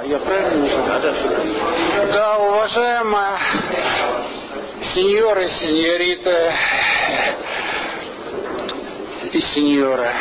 Я правильно сказал? Да, уважаемые сеньоры, сеньориты и сеньоры,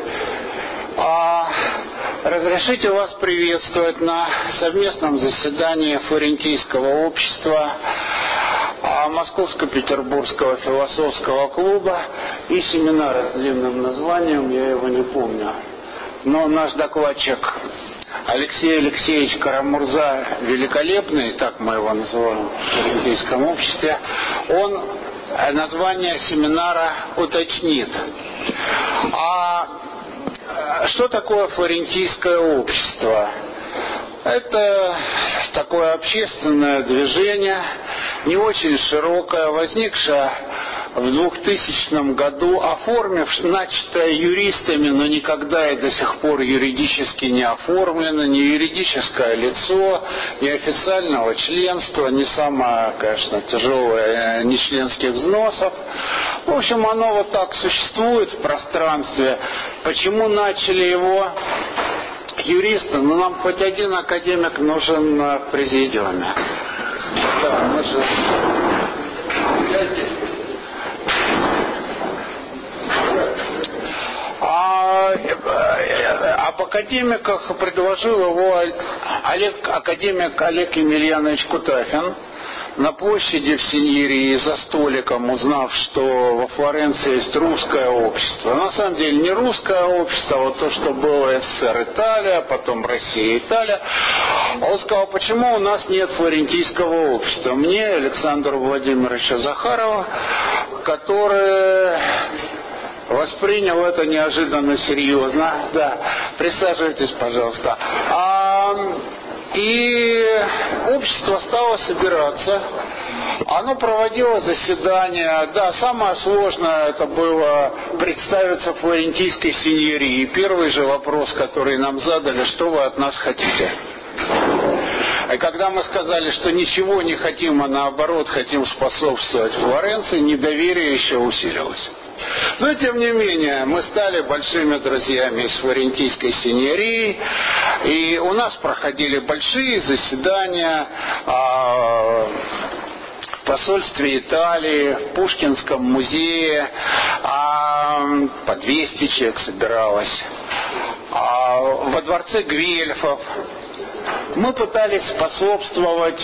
разрешите вас приветствовать на совместном заседании Флорентийского общества, Московско-Петербургского философского клуба и семинара с длинным названием, я его не помню. Но наш докладчик Алексей Алексеевич Карамурза великолепный, так мы его называем в Флорентийском обществе, он название семинара уточнит. Что такое Флорентийское общество? Это такое общественное движение, не очень широкое, возникшее в 2000 году, начатое юристами, но никогда и до сих пор юридически не оформлено, не юридическое лицо, не официального членства, не самое, конечно, тяжелое нечленских взносов. В общем, оно вот так существует в пространстве. Почему начали его юристы? Ну, нам хоть один академик нужен в президиуме. Да, мы же... Я здесь. Об академиках предложил его академик Олег Емельянович Кутафин на площади в Синьерии за столиком, узнав, что во Флоренции есть русское общество. На самом деле не русское общество, а вот то, что было СССР Италия, потом Россия Италия. Он сказал, почему у нас нет флорентийского общества? Мне, Александру Владимировичу Захарову, который воспринял это неожиданно серьезно. Да, присаживайтесь, пожалуйста. И общество стало собираться. Оно проводило заседания. Да, самое сложное это было представиться флорентийской синьории. И первый же вопрос, который нам задали, что вы от нас хотите? И когда мы сказали, что ничего не хотим, а наоборот хотим способствовать Флоренции, недоверие еще усилилось. Но, тем не менее, мы стали большими друзьями с флорентийской синьорией, и у нас проходили большие заседания в посольстве Италии, в Пушкинском музее, по 200 человек собиралось, во дворце Гвельфов. Мы пытались способствовать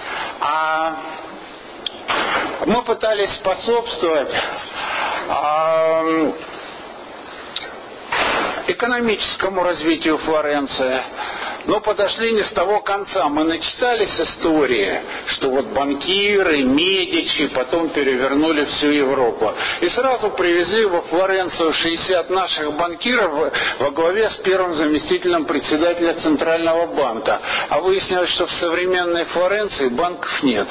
экономическому развитию Флоренции, но подошли не с того конца. Мы начитались истории, что вот банкиры, Медичи потом перевернули всю Европу. И сразу привезли во Флоренцию 60 наших банкиров во главе с первым заместителем председателя Центрального банка. А выяснилось, что в современной Флоренции банков нет.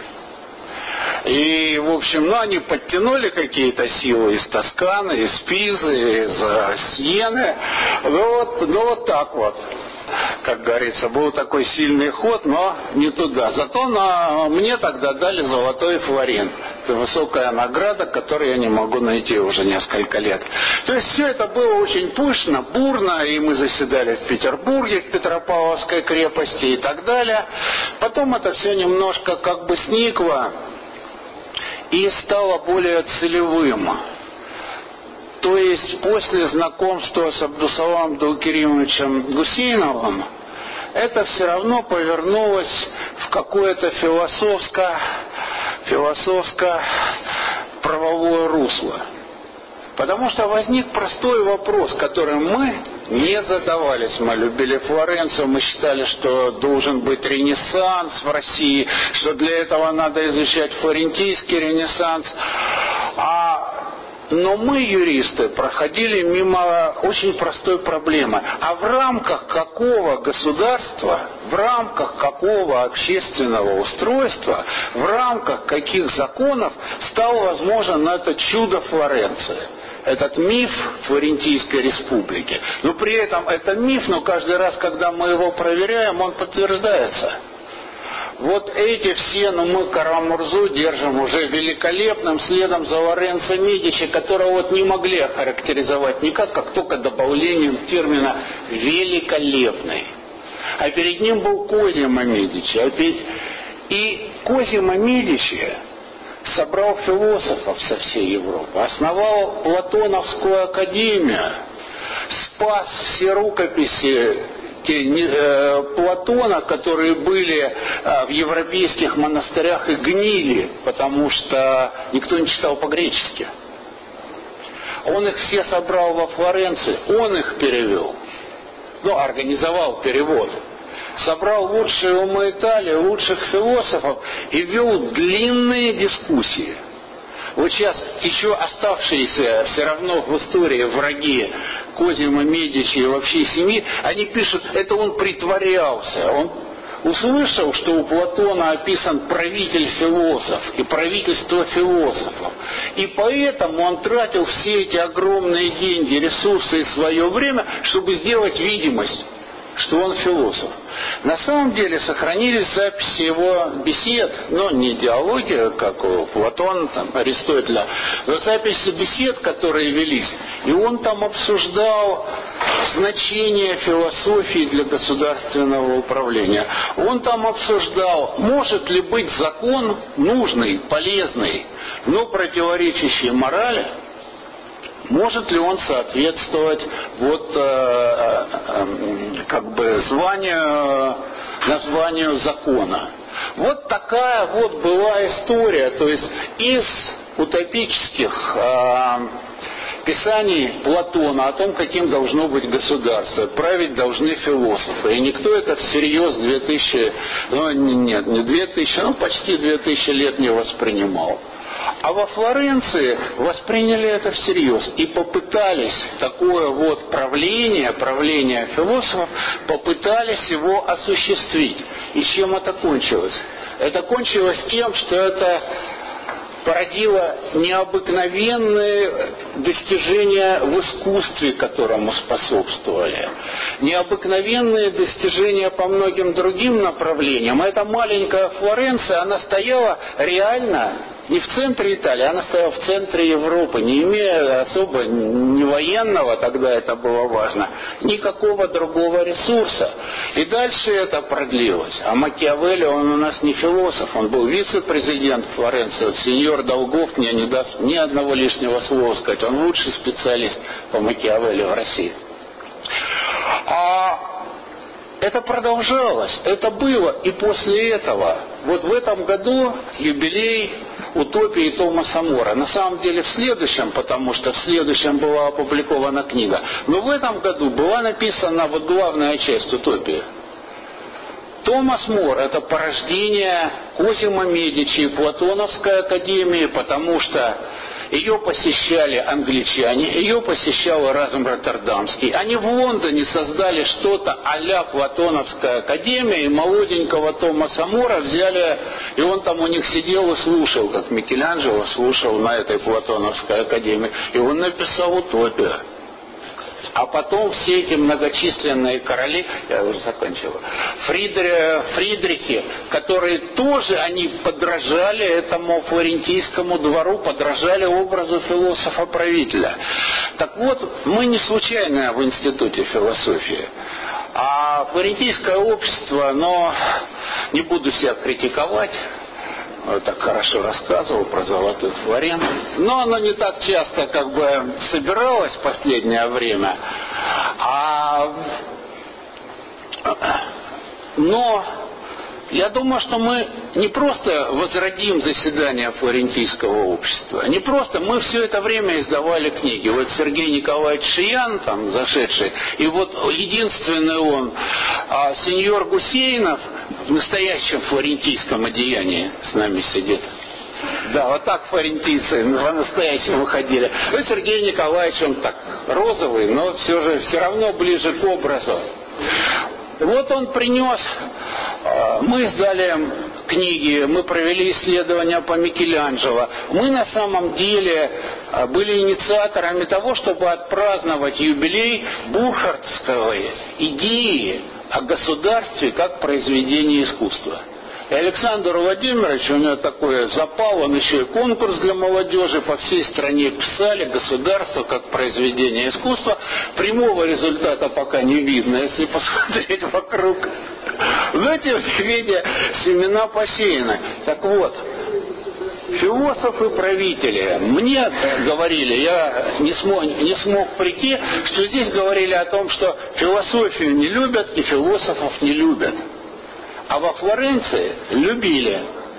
И, в общем, они подтянули какие-то силы из Тосканы, из Пизы, из Сиены. Ну вот так вот. Как говорится, был такой сильный ход, но не туда. Зато мне тогда дали золотой флорин. Это высокая награда, которую я не могу найти уже несколько лет. То есть все это было очень пышно, бурно, и мы заседали в Петербурге, в Петропавловской крепости и так далее. Потом это все немножко как бы сникло и стало более целевым. То есть после знакомства с Абдусаламом Даукеримовичем Гусейновым это все равно повернулось в какое-то философско-правовое русло. Потому что возник простой вопрос, которым мы не задавались. Мы любили Флоренцию, мы считали, что должен быть ренессанс в России, что для этого надо изучать флорентийский ренессанс. Но мы, юристы, проходили мимо очень простой проблемы. А в рамках какого государства, в рамках какого общественного устройства, в рамках каких законов стал возможен это чудо Флоренции? Этот миф Флорентийской республики. Но при этом это миф, но каждый раз, когда мы его проверяем, он подтверждается. Вот эти все, мы Карамурзу держим уже великолепным следом за Лоренцо Медичи, которого вот не могли охарактеризовать никак, как только добавлением термина «великолепный». а перед ним был Козимо Медичи. И Козимо Медичи собрал философов со всей Европы, основал Платоновскую академию, спас все рукописи Платона, которые были в европейских монастырях и гнили, потому что никто не читал по-гречески. Он их все собрал во Флоренции, он их перевел, организовал перевод. Собрал лучшие умы Италии, лучших философов и вел длинные дискуссии. Вот сейчас еще оставшиеся все равно в истории враги Козимо Медичи и вообще семьи, они пишут, это он притворялся. Он услышал, что у Платона описан правитель философ и правительство философов. И поэтому он тратил все эти огромные деньги, ресурсы и свое время, чтобы сделать видимость, что он философ. На самом деле сохранились записи его бесед, не диалоги, как у Платона, Аристотеля, но записи бесед, которые велись. И он там обсуждал значение философии для государственного управления. Он там обсуждал, может ли быть закон нужный, полезный, но противоречащий морали. Может ли он соответствовать названию закона? Вот такая была история. То есть из утопических писаний Платона о том, каким должно быть государство, править должны философы. И никто это всерьез почти 2000 лет не воспринимал. А во Флоренции восприняли это всерьез и попытались такое правление философов, попытались его осуществить. И чем это кончилось? Это кончилось тем, что это породило необыкновенные достижения в искусстве, которому способствовали. Необыкновенные достижения по многим другим направлениям. Эта маленькая Флоренция, она стояла реально не в центре Италии, она стояла в центре Европы, не имея особо ни военного, тогда это было важно, никакого другого ресурса. И дальше это продлилось. А Макиавелли, он у нас не философ, он был вице-президент Флоренции. Сеньор Долгов мне не даст ни одного лишнего слова сказать. Он лучший специалист по Макиавелли в России. Это продолжалось, это было, и после этого, в этом году юбилей утопии Томаса Мора. На самом деле в следующем, потому что в следующем была опубликована книга, но в этом году была написана главная часть утопии. Томас Мор – это порождение Козимо Медичи и Платоновской академии, потому что ее посещали англичане, ее посещал Эразм Роттердамский. Они в Лондоне создали что-то а-ля Платоновская академия, и молоденького Томаса Мора взяли, и он там у них сидел и слушал, как Микеланджело слушал на этой Платоновской академии. И он написал утопию. А потом все эти многочисленные короли, я уже закончил, Фридрихи, которые тоже, они подражали этому флорентийскому двору, подражали образу философа-правителя. Так вот, мы не случайно в Институте философии. А флорентийское общество, не буду себя критиковать, так хорошо рассказывал про золотой флорин, но оно не так часто собиралось в последнее время. Но я думаю, что мы не просто возродим заседание флорентийского общества, не просто, мы все это время издавали книги. Сергей Николаевич Шиян, зашедший, и единственный он, сеньор Гусейнов, в настоящем флорентийском одеянии с нами сидит. Да, так флорентийцы по-настоящему ходили. Сергей Николаевич, он так розовый, но все равно ближе к образу. Он принес, мы издали книги, мы провели исследования по Микеланджело. Мы на самом деле были инициаторами того, чтобы отпраздновать юбилей бурхардтской идеи о государстве как произведении искусства. И Александр Владимирович, у него такой запал, он еще и конкурс для молодежи по всей стране писали, государство как произведение искусства. Прямого результата пока не видно, если посмотреть вокруг. Но тем не менее семена посеяны. Так вот, философы-правители мне говорили, я не смог прийти, что здесь говорили о том, что философию не любят и философов не любят. А во Флоренции любили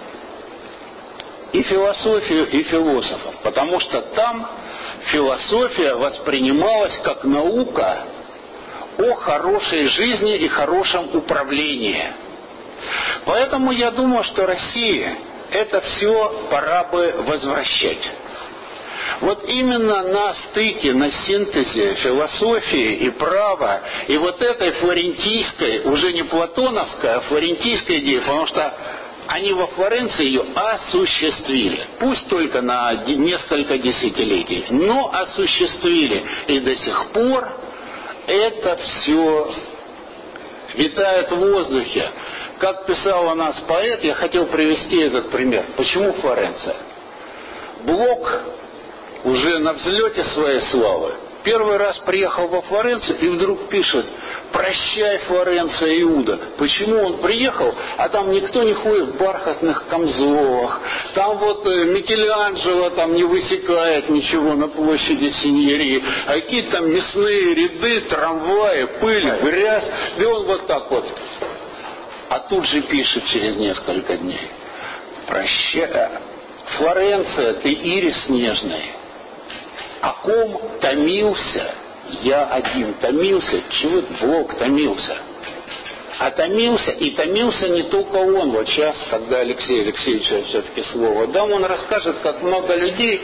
и философию, и философов, потому что там философия воспринималась как наука о хорошей жизни и хорошем управлении. Поэтому я думаю, что России это все пора бы возвращать. Вот именно на стыке, на синтезе философии и права, и вот этой флорентийской, уже не платоновской, а флорентийской идеи, потому что они во Флоренции ее осуществили. Пусть только на несколько десятилетий, но осуществили. И до сих пор это все витает в воздухе. Как писал у нас поэт, я хотел привести этот пример. Почему Флоренция? Блок уже на взлете своей славы. Первый раз приехал во Флоренцию и вдруг пишет: «Прощай, Флоренция, Иуда». Почему он приехал, а там никто не ходит в бархатных камзолах, там вот Микеланджело там не высекает ничего на площади Синьории, а какие-то там мясные ряды, трамваи, пыль, грязь, и он вот так вот. А тут же пишет через несколько дней: «Прощай, Флоренция, ты ирис нежный, о ком томился я один». Томился, чего Блок томился? А томился, и томился не только он. Вот сейчас, когда Алексей Алексеевич все-таки слово дам, он расскажет, как много людей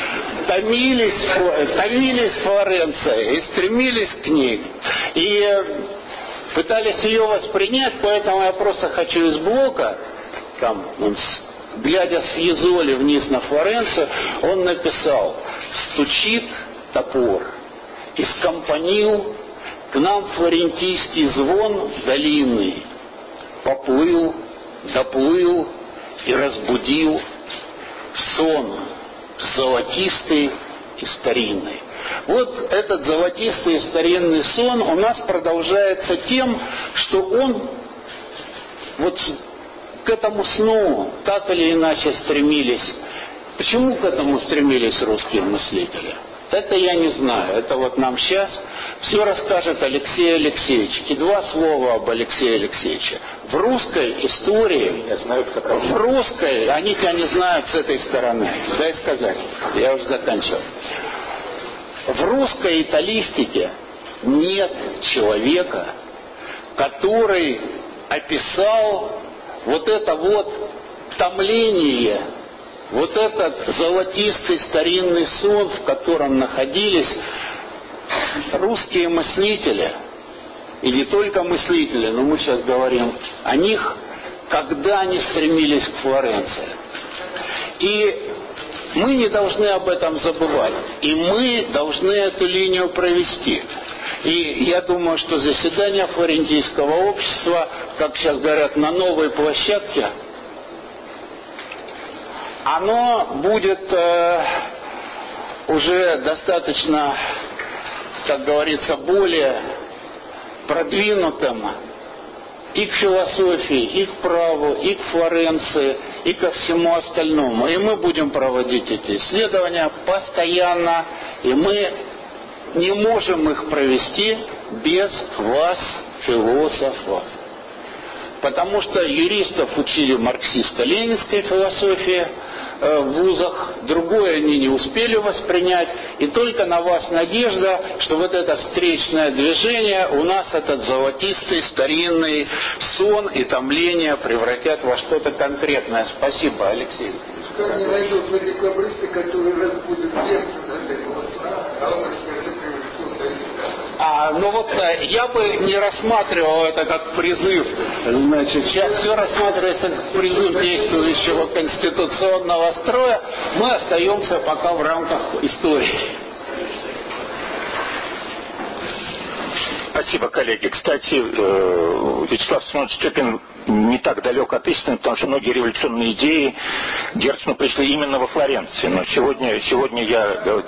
томились Флоренцией и стремились к ней. И пытались ее воспринять, поэтому я просто хочу из Блока, там, глядя с Езоли вниз на Флоренцию, он написал: «Стучит топор, из компанил к нам флорентийский звон долинный поплыл, доплыл и разбудил сон золотистый и старинный». Вот этот золотистый и старинный сон у нас продолжается тем, что он вот к этому сну так или иначе стремились. Почему к этому стремились русские мыслители? Это я не знаю. Это вот нам сейчас все расскажет Алексей Алексеевич. И два слова об Алексее Алексеевиче. В русской истории, в русской, они тебя не знают с этой стороны. Дай сказать, я уже заканчиваю. В русской италистике нет человека, который описал вот это вот томление, вот этот золотистый старинный сон, в котором находились русские мыслители, и не только мыслители, но мы сейчас говорим о них, когда они стремились к Флоренции. И мы не должны об этом забывать. И мы должны эту линию провести. И я думаю, что заседание Флорентийского общества, как сейчас говорят, на новой площадке, оно будет уже достаточно, как говорится, более продвинутым и к философии, и к праву, и к Флоренции, и ко всему остальному. И мы будем проводить эти исследования постоянно, и мы не можем их провести без вас, философов. Потому что юристов учили марксистско-ленинской философии в вузах, другое они не успели воспринять, и только на вас надежда, что вот это встречное движение у нас этот золотистый старинный сон и томление превратят во что-то конкретное. Спасибо, Алексей. Как не найдутся декабристы, которые разбудят лекцию над этого сна, а он расскажет ну вот я бы не рассматривал это как призыв. Значит, сейчас все рассматривается как призыв действующего конституционного строя. Мы остаемся пока в рамках истории. Спасибо, коллеги. Кстати, Вячеслав Семенович Степин не так далек от истины, потому что многие революционные идеи Герцену пришли именно во Флоренции. Но сегодня я...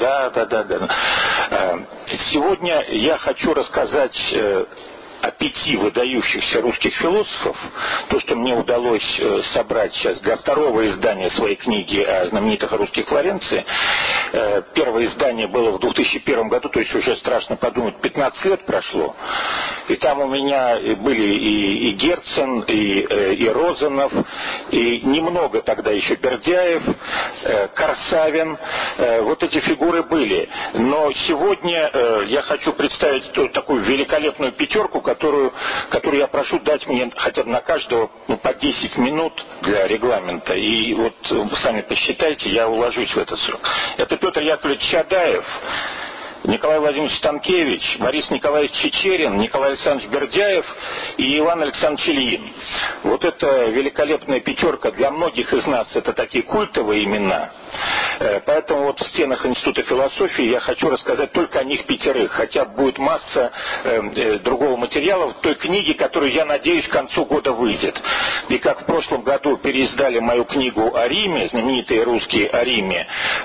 Да. Сегодня я хочу рассказать о 5 выдающихся русских философов, то, что мне удалось собрать сейчас для второго издания своей книги о знаменитых русских Флоренции. Первое издание было в 2001 году, то есть уже страшно подумать, 15 лет прошло. И там у меня были и Герцен, и Розанов, и немного тогда еще Бердяев, Корсавин. Вот эти фигуры были. Но сегодня я хочу представить такую великолепную пятерку, которую я прошу дать мне хотя бы на каждого по 10 минут для регламента. И вот вы сами посчитайте, я уложусь в этот срок. Это Петр Яковлевич Чадаев, Николай Владимирович Станкевич, Борис Николаевич Чичерин, Николай Александрович Бердяев и Иван Александрович Ильин. Вот эта великолепная пятерка для многих из нас это такие культовые имена. Поэтому вот в стенах Института философии я хочу рассказать только о них 5, хотя будет масса другого материала в той книге, которую, я надеюсь, к концу года выйдет. И как в прошлом году переиздали мою книгу о Риме, знаменитые русские о Риме,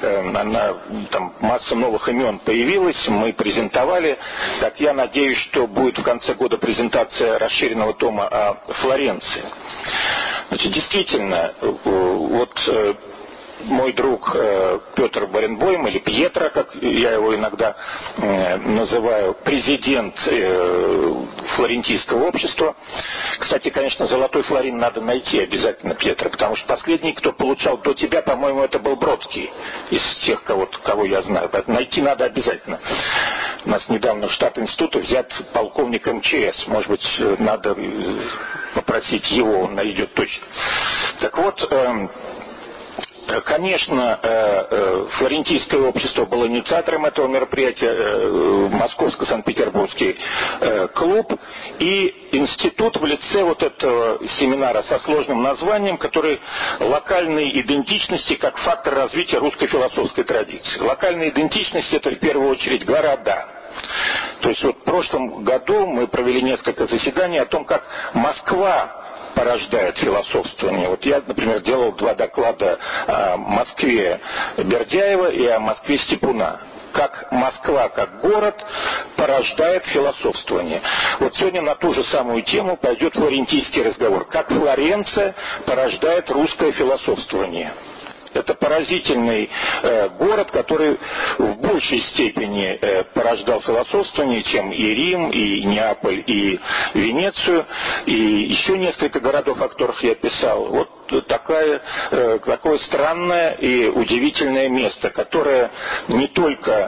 там масса новых имен появилась, мы презентовали, так я надеюсь, что будет в конце года презентация расширенного тома о Флоренции. Значит, действительно, вот мой друг Петр Баренбойм, или Пьетро, как я его иногда называю, президент флорентийского общества. Кстати, конечно, золотой флорин надо найти обязательно, Пьетро, потому что последний, кто получал до тебя, по-моему, это был Бродский, из тех, кого я знаю. Поэтому найти надо обязательно. У нас недавно в штат института взят полковник МЧС. Может быть, надо попросить его, он найдет точно. Так вот, конечно, флорентийское общество было инициатором этого мероприятия, Московско-Санкт-Петербургский клуб и институт в лице вот этого семинара со сложным названием, который «Локальные идентичности как фактор развития русской философской традиции». Локальные идентичности — это в первую очередь города. То есть вот в прошлом году мы провели несколько заседаний о том, как Москва порождает философствование. Вот я, например, делал 2 доклада о Москве Бердяева и о Москве Степуна. Как Москва, как город, порождает философствование. Вот сегодня на ту же самую тему пойдет флорентийский разговор. Как Флоренция порождает русское философствование. Это поразительный город, который в большей степени порождал философствование, чем и Рим, и Неаполь, и Венецию, и еще несколько городов, о которых я писал. Вот такое странное и удивительное место, которое не только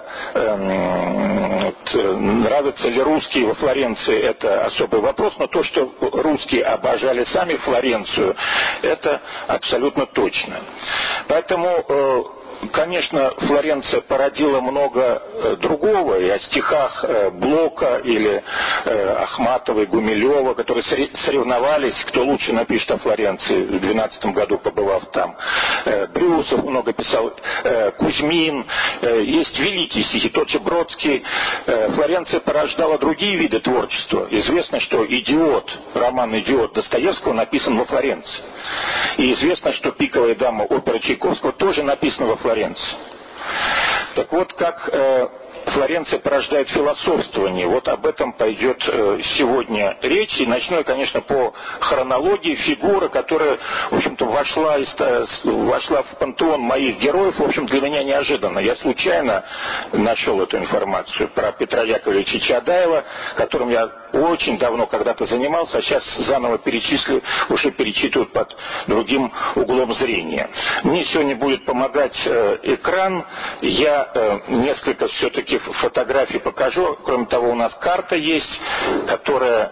нравятся ли русские во Флоренции, это особый вопрос, но то, что русские обожали сами Флоренцию, это абсолютно точно. Поэтому, конечно, Флоренция породила много другого, и о стихах Блока или Ахматова и Гумилева, которые соревновались, кто лучше напишет о Флоренции, в 2012 году побывав там. Брюсов много писал, Кузьмин, есть великие стихи, тот же Бродский. Флоренция порождала другие виды творчества. Известно, что «Идиот», роман «Идиот» Достоевского написан во Флоренции. И известно, что «Пиковая дама» опера Чайковского тоже написана во Флоренции. Так вот, как Флоренция порождает философствование. Вот об этом пойдет сегодня речь. И начну я, конечно, по хронологии. Фигура, которая, в общем-то, вошла в пантеон моих героев, в общем, для меня неожиданно. Я случайно нашел эту информацию про Петра Яковлевича Чадаева, которым я очень давно когда-то занимался, а сейчас заново уже перечитывают под другим углом зрения. Мне сегодня будет помогать экран. Я несколько все-таки фотографий покажу. Кроме того, у нас карта есть, которая...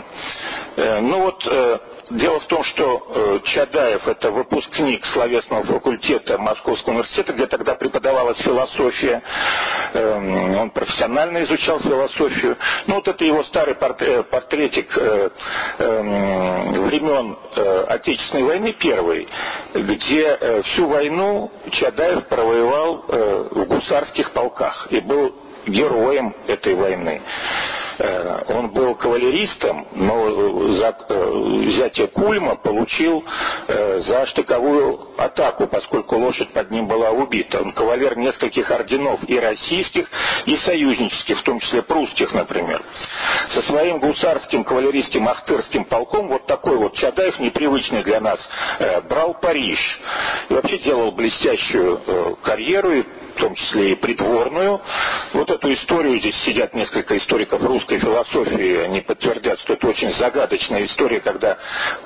Дело в том, что Чадаев — это выпускник словесного факультета Московского университета, где тогда преподавалась философия. Он профессионально изучал философию. Вот это его старый портретик времен Отечественной войны первой, где всю войну Чадаев провоевал в гусарских полках и был героем этой войны. Он был кавалеристом, но за взятие Кульма получил за штыковую атаку, поскольку лошадь под ним была убита. Он кавалер нескольких орденов и российских, и союзнических, в том числе прусских, например. Со своим гусарским кавалеристским ахтырским полком вот такой вот Чадаев, непривычный для нас, брал Париж. И вообще делал блестящую карьеру, в том числе и придворную. Вот эту историю, здесь сидят несколько историков русской философии, они подтвердят, что это очень загадочная история, когда в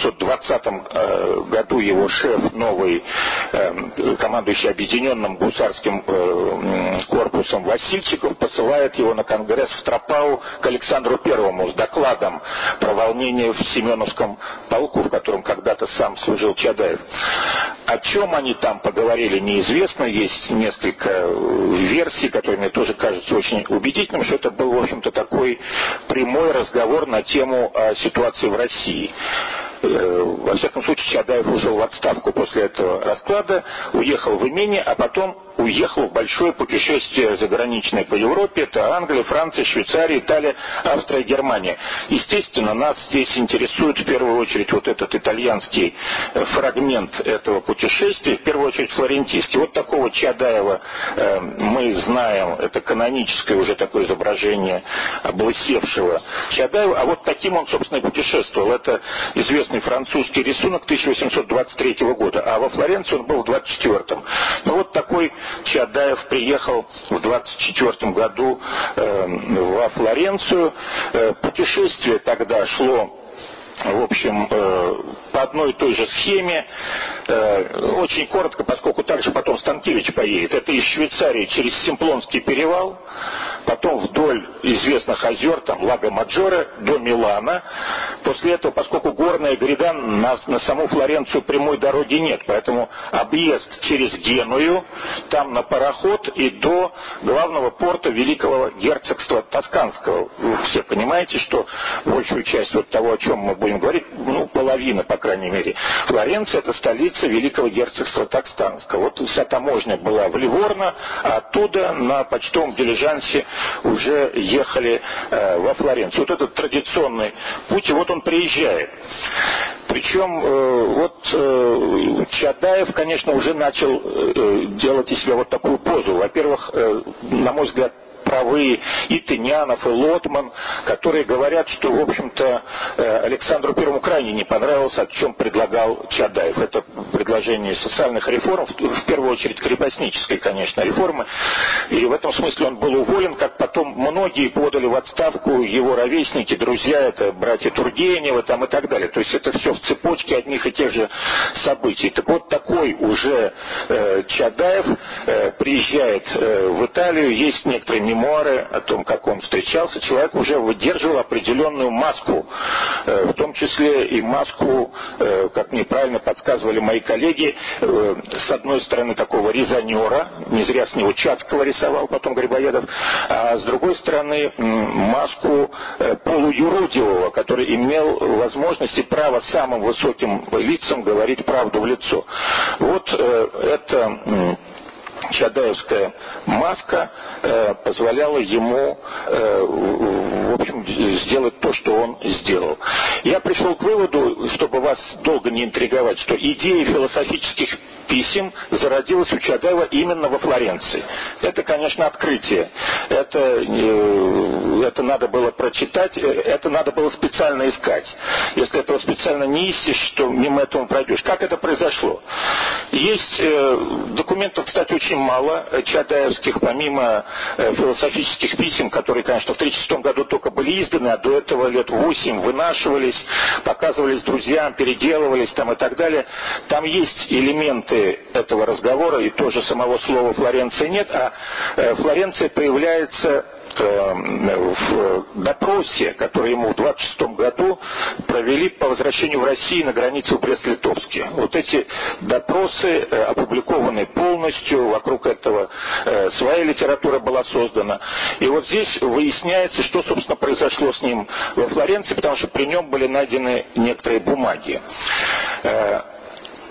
1820 году его шеф, новый, командующий объединенным гусарским корпусом Васильчиков, посылает его на конгресс в Тропау к Александру Первому с докладом про волнение в Семеновском полку, в котором когда-то сам служил Чадаев. О чем они там поговорили, неизвестно. Есть несколько версий, которые мне тоже кажутся очень убедительным, что это был, в общем-то, такой прямой разговор на тему ситуации в России. Во всяком случае, Чадаев ушел в отставку после этого расклада, уехал в имение, а потом уехал в большое путешествие заграничное по Европе. Это Англия, Франция, Швейцария, Италия, Австрия, Германия. Естественно, нас здесь интересует в первую очередь вот этот итальянский фрагмент этого путешествия, в первую очередь флорентийский. Вот такого Чадаева мы знаем, это каноническое уже такое изображение облысевшего Чадаева, а вот таким он, собственно, и путешествовал. Это известный французский рисунок 1823 года, а во Флоренции он был в 24-м. Ну вот такой Чадаев приехал в 24 году во Флоренцию. Путешествие тогда шло, в общем, по одной и той же схеме. Очень коротко, поскольку также потом Станкевич поедет. Это из Швейцарии через Симплонский перевал, потом вдоль известных озер, там Лаго-Маджоре, до Милана. После этого, поскольку горная гряда, на саму Флоренцию прямой дороги нет, поэтому объезд через Геную, там на пароход и до главного порта Великого Герцогства Тосканского. Вы все понимаете, что большую часть вот того, о чем мы будем говорить, ну, половина, по крайней мере. Флоренция — это столица Великого Герцогства Тосканского. Вот вся таможня была в Ливорно, а оттуда на почтовом дилижансе уже ехали во Флоренцию. Вот этот традиционный путь, и вот он приезжает. Причем вот Чадаев, конечно, уже начал делать из себя вот такую позу. Во-первых, на мой взгляд, правы и Тынянов, и Лотман, которые говорят, что, в общем-то, Александру Первому крайне не понравилось, о чем предлагал Чадаев. Это предложение социальных реформ, в первую очередь крепостнической, конечно, реформы. И в этом смысле он был уволен, как потом многие подали в отставку его ровесники, друзья, это братья Тургеневы там и так далее. То есть это все в цепочке одних и тех же событий. Так вот, такой уже Чадаев приезжает в Италию, есть некоторые мемуары о том, как он встречался. Человек уже выдерживал определенную маску, в том числе и маску, как мне правильно подсказывали мои коллеги, с одной стороны такого резонера, не зря с него Чацкого рисовал потом Грибоедов, а с другой стороны маску полуюродивого, который имел возможность и право самым высоким лицам говорить правду в лицо. Вот это чадаевская маска позволяла ему, в общем, сделать то, что он сделал. Я пришел к выводу, чтобы вас долго не интриговать, что идея философических писем зародилась у Чадаева именно во Флоренции. Это, конечно, открытие. Это надо было прочитать, это надо было специально искать. Если этого специально не ищешь, то мимо этого пройдешь. Как это произошло? Есть документов, кстати, очень мало чадаевских, помимо философических писем, которые, конечно, в 1936 году только были изданы, а до этого лет 8 вынашивались, показывались друзьям, переделывались там и так далее. Там есть элементы этого разговора, и тоже самого слова Флоренция нет, а Флоренция появляется в допросе, который ему в 1926 году провели по возвращению в Россию на границе у Брест-Литовске. Вот эти допросы опубликованы полностью, вокруг этого своя литература была создана. И вот здесь выясняется, что, собственно, произошло с ним во Флоренции, потому что при нем были найдены некоторые бумаги.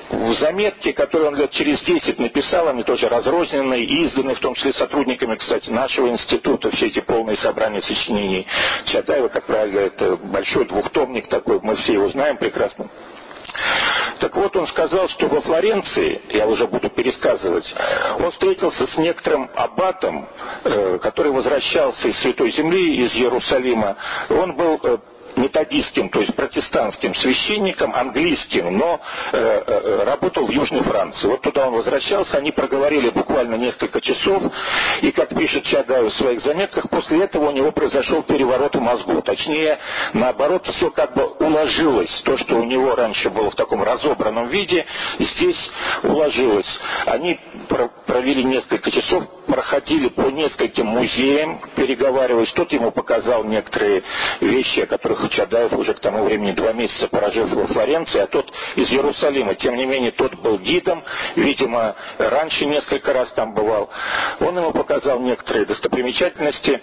В заметке, которые он лет через 10 написал, они тоже разрозненные и изданы, в том числе сотрудниками, кстати, нашего института, все эти полные собрания сочинений Чадаева, как правило, это большой двухтомник такой, мы все его знаем прекрасно. Так вот, он сказал, что во Флоренции, я уже буду пересказывать, он встретился с некоторым аббатом, который возвращался из Святой Земли, из Иерусалима. Он был методистским, то есть протестантским священником, английским, но работал в Южной Франции. Вот туда он возвращался, они проговорили буквально несколько часов, и, как пишет Чадаев в своих заметках, после этого у него произошел переворот в мозгу. Точнее, наоборот, все как бы уложилось. То, что у него раньше было в таком разобранном виде, здесь уложилось. Они провели несколько часов, проходили по нескольким музеям, переговариваясь. Тот ему показал некоторые вещи, о которых Чадаев уже к тому времени 2 месяца прожив во Флоренции, а тот из Иерусалима. Тем не менее, тот был гидом, видимо, раньше несколько раз там бывал. Он ему показал некоторые достопримечательности,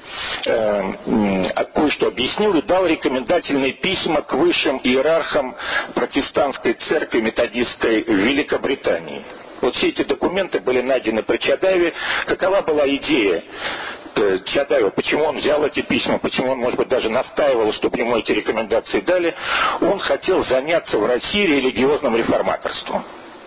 кое-что объяснил и дал рекомендательные письма к высшим иерархам протестантской церкви методистской в Великобритании. Вот все эти документы были найдены при Чадаеве. Какова была идея Чадаева, почему он взял эти письма, почему он, может быть, даже настаивал, чтобы ему эти рекомендации дали? Он хотел заняться в России религиозным реформаторством.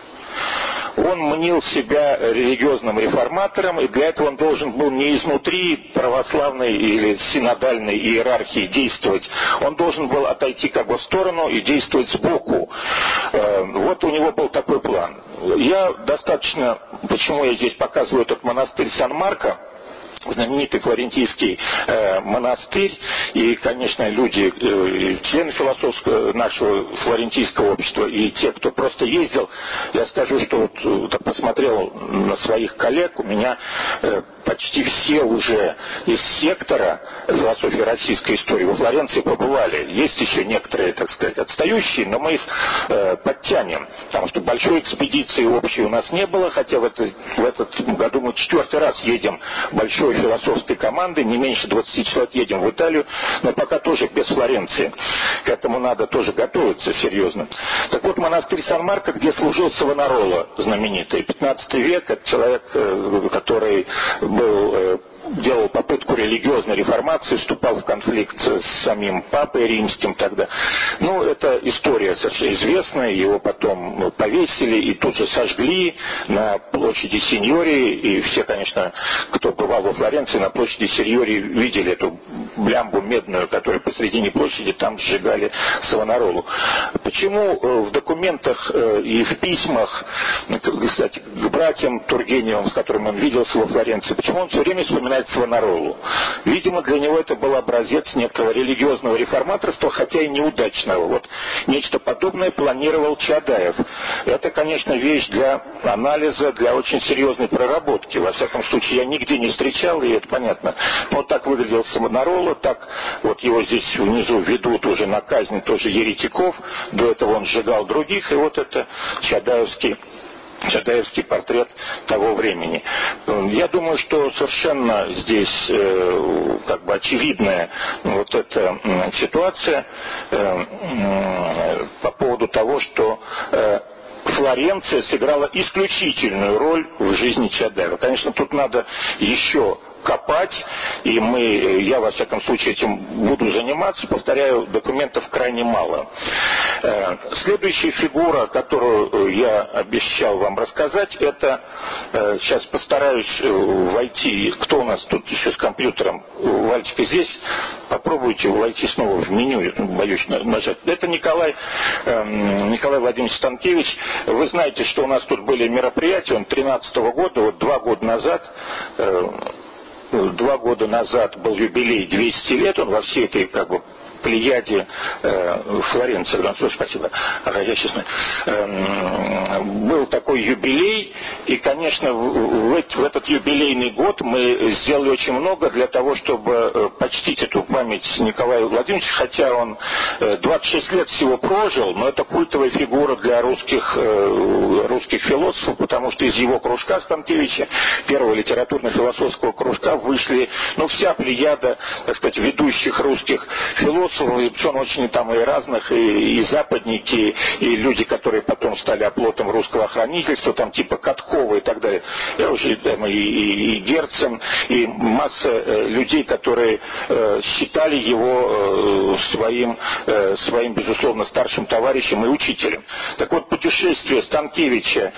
Он мнил себя религиозным реформатором, и для этого он должен был не изнутри православной или синодальной иерархии действовать. Он должен был отойти как бы в сторону и действовать сбоку. Вот у него был такой план. Я достаточно, почему я здесь показываю этот монастырь Сан-Марко, знаменитый флорентийский монастырь, и, конечно, люди, члены философского нашего флорентийского общества, и те, кто просто ездил, я скажу, что вот посмотрел на своих коллег, у меня почти все уже из сектора философии российской истории во Флоренции побывали. Есть еще некоторые, так сказать, отстающие, но мы их подтянем, потому что большой экспедиции общей у нас не было, хотя в этот году мы 4-й раз едем большой философской команды, не меньше 20 человек едем в Италию, но пока тоже без Флоренции. К этому надо тоже готовиться серьезно. Так вот, монастырь Сан-Марко, где служил Савонарола, знаменитый, 15 век, это человек, который делал попытку религиозной реформации, вступал в конфликт с самим папой римским тогда. Ну, это история совершенно известная, его потом повесили и тут же сожгли на площади Синьории, и все, конечно, кто бывал во Флоренции, на площади Синьории видели эту блямбу медную, которую посредине площади там сжигали Савонаролу. Почему в документах и в письмах, кстати, к братьям Тургеневым, с которыми он виделся во Флоренции, почему он все время вспоминает Савонаролу? Видимо, для него это был образец некоторого религиозного реформаторства, хотя и неудачного. Вот нечто подобное планировал Чадаев. Это, конечно, вещь для анализа, для очень серьезной проработки. Во всяком случае, я нигде не встречал, и это понятно. Но вот так выглядел Савонарола, так вот его здесь внизу ведут уже на казнь тоже еретиков. До этого он сжигал других, и вот это Чадаевский портрет того времени. Я думаю, что совершенно здесь как бы очевидная вот эта ситуация по поводу того, что Флоренция сыграла исключительную роль в жизни Чадаева. Конечно, тут надо еще копать, и я, во всяком случае, этим буду заниматься. Повторяю, документов крайне мало. Следующая фигура, которую я обещал вам рассказать, это, сейчас постараюсь войти, кто у нас тут еще с компьютером, Вальчика здесь, попробуйте войти снова в меню, я боюсь нажать. Это Николай Владимирович Станкевич. Вы знаете, что у нас тут были мероприятия, он 13-го года, вот 2 года назад был юбилей 200 лет, он во всей этой как бы плеяде Флоренции. Спасибо. Я сейчас был такой юбилей, и, конечно, в этот юбилейный год мы сделали очень много для того, чтобы почтить эту память Николая Владимировича, хотя он 26 лет всего прожил, но это культовая фигура для русских философов, потому что из его кружка Станкевича, первого литературно-философского кружка, вышли, вся плеяда, так сказать, ведущих русских философов, философов и очень там и разных, и западники, и люди, которые потом стали оплотом русского охранительства, там типа Каткова и так далее. Я уже там и Герцен, и масса людей, которые считали его своим, безусловно, старшим товарищем и учителем. Так вот, путешествие Станкевича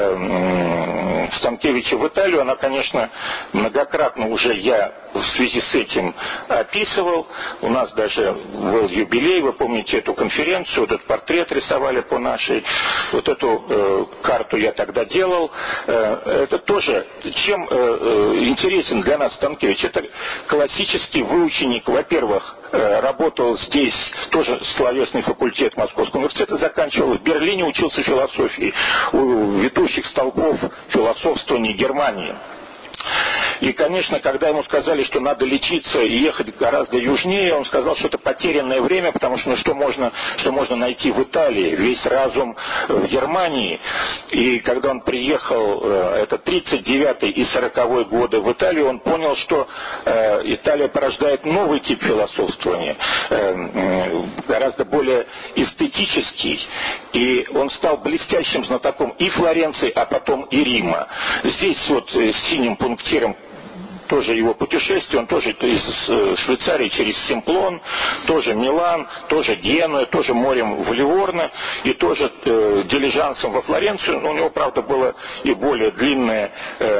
в Италию, она, конечно, многократно уже я в связи с этим описывал. У нас даже был юбилей, вы помните эту конференцию, вот этот портрет рисовали по нашей, вот эту карту я тогда делал. Это тоже, чем интересен для нас Станкевич? Это классический выученик, во-первых, работал здесь, тоже словесный факультет Московского университета заканчивал, в Берлине учился философии у ведущих столпов философствования Германии. И, конечно, когда ему сказали, что надо лечиться и ехать гораздо южнее, он сказал, что это потерянное время, потому что что можно найти в Италии, весь разум в Германии. И когда он приехал, это 39-й и 40-й годы в Италию, он понял, что Италия порождает новый тип философствования, гораздо более эстетический. И он стал блестящим знатоком и Флоренции, а потом и Рима. Здесь вот с синим пунктиром тоже его путешествие, он тоже из Швейцарии через Симплон, тоже Милан, тоже Генуя, тоже морем в Ливорно и тоже дилижансом во Флоренцию. У него, правда, была и более длинная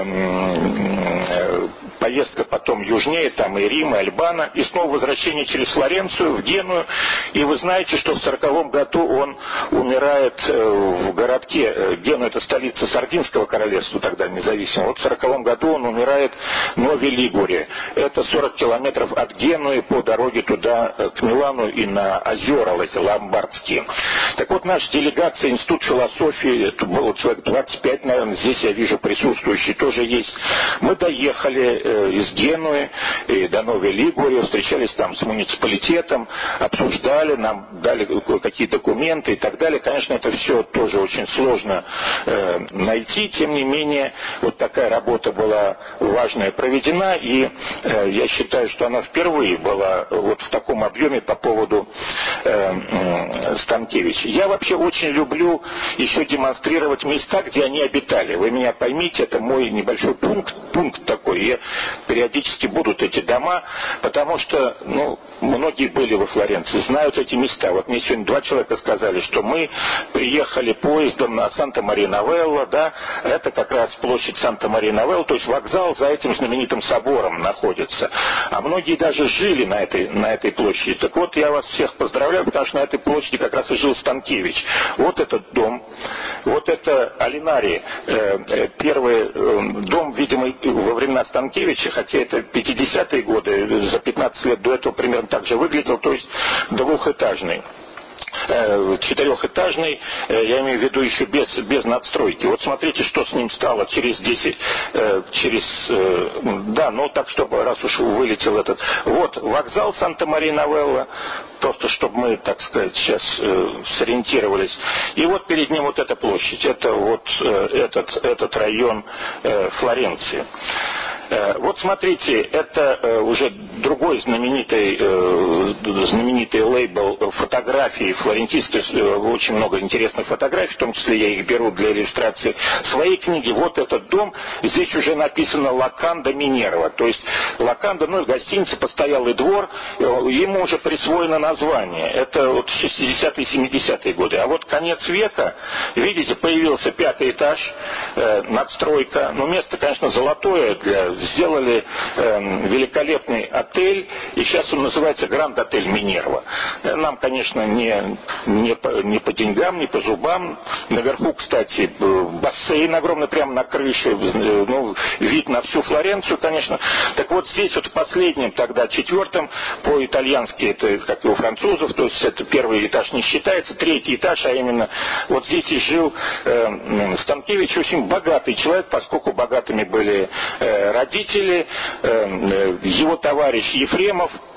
поездка потом южнее, там и Рим, и Альбана, и снова возвращение через Флоренцию в Геную. И вы знаете, что в 40-м году он умирает в городке, Генуя — это столица Сардинского королевства, тогда независимого. Вот в 40-м году он умирает в Новой Лигуре. Это 40 километров от Генуи по дороге туда, к Милану и на озера эти ломбардские. Так вот, наша делегация, Институт философии, это было человек 25, наверное, здесь я вижу присутствующие тоже есть. Мы доехали из Генуи и до Новой Лигурии, встречались там с муниципалитетом, обсуждали, нам дали какие документы и так далее. Конечно, это все тоже очень сложно найти, тем не менее, вот такая работа была важная проведена, и я считаю, что она впервые была вот в таком объеме по поводу Станкевича. Я вообще очень люблю еще демонстрировать места, где они обитали. Вы меня поймите, это мой небольшой пункт такой. И периодически будут эти дома, потому что, многие были во Флоренции, знают эти места. Вот мне сегодня 2 человека сказали, что мы приехали поездом на Санта-Мария-Новелла, да, это как раз площадь Санта-Мария-Новелла, то есть вокзал за этим знаменитым собором находится. А многие даже жили на этой площади. Так вот, я вас всех поздравляю, потому что на этой площади как раз и жил Станкевич. Вот этот дом, вот это Алинарий, первый дом, видимо, во времена Станкевича, хотя это 50-е годы, за 15 лет до этого примерно так же выглядел, то есть двухэтажный. 4-этажный, я имею в виду еще без надстройки. Вот смотрите, что с ним стало через 10, так, чтобы, раз уж вылетел этот. Вот вокзал Санта-Мария-Новелла, просто чтобы мы, так сказать, сейчас сориентировались. И вот перед ним вот эта площадь, это вот этот район Флоренции. Вот смотрите, это уже другой знаменитый лейбл фотографий флорентийских, очень много интересных фотографий, в том числе я их беру для иллюстрации своей книги. Вот этот дом, здесь уже написано Локанда Минерва, то есть Локанда, гостиница, постоялый двор, ему уже присвоено название. Это вот 60-е, 70-е годы. А вот конец века, видите, появился 5-й этаж, надстройка, место, конечно, золотое, сделали великолепный отель, и сейчас он называется Гранд-отель Минерва. Нам, конечно, не по деньгам, не по зубам. Наверху, кстати, бассейн огромный, прямо на крыше, вид на всю Флоренцию, конечно. Так вот здесь вот в последнем, тогда 4-м, по-итальянски это как и у французов, то есть это 1-й этаж не считается, 3-й этаж, а именно вот здесь и жил Станкевич, очень богатый человек, поскольку богатыми были родители, его товарищ Ефремов,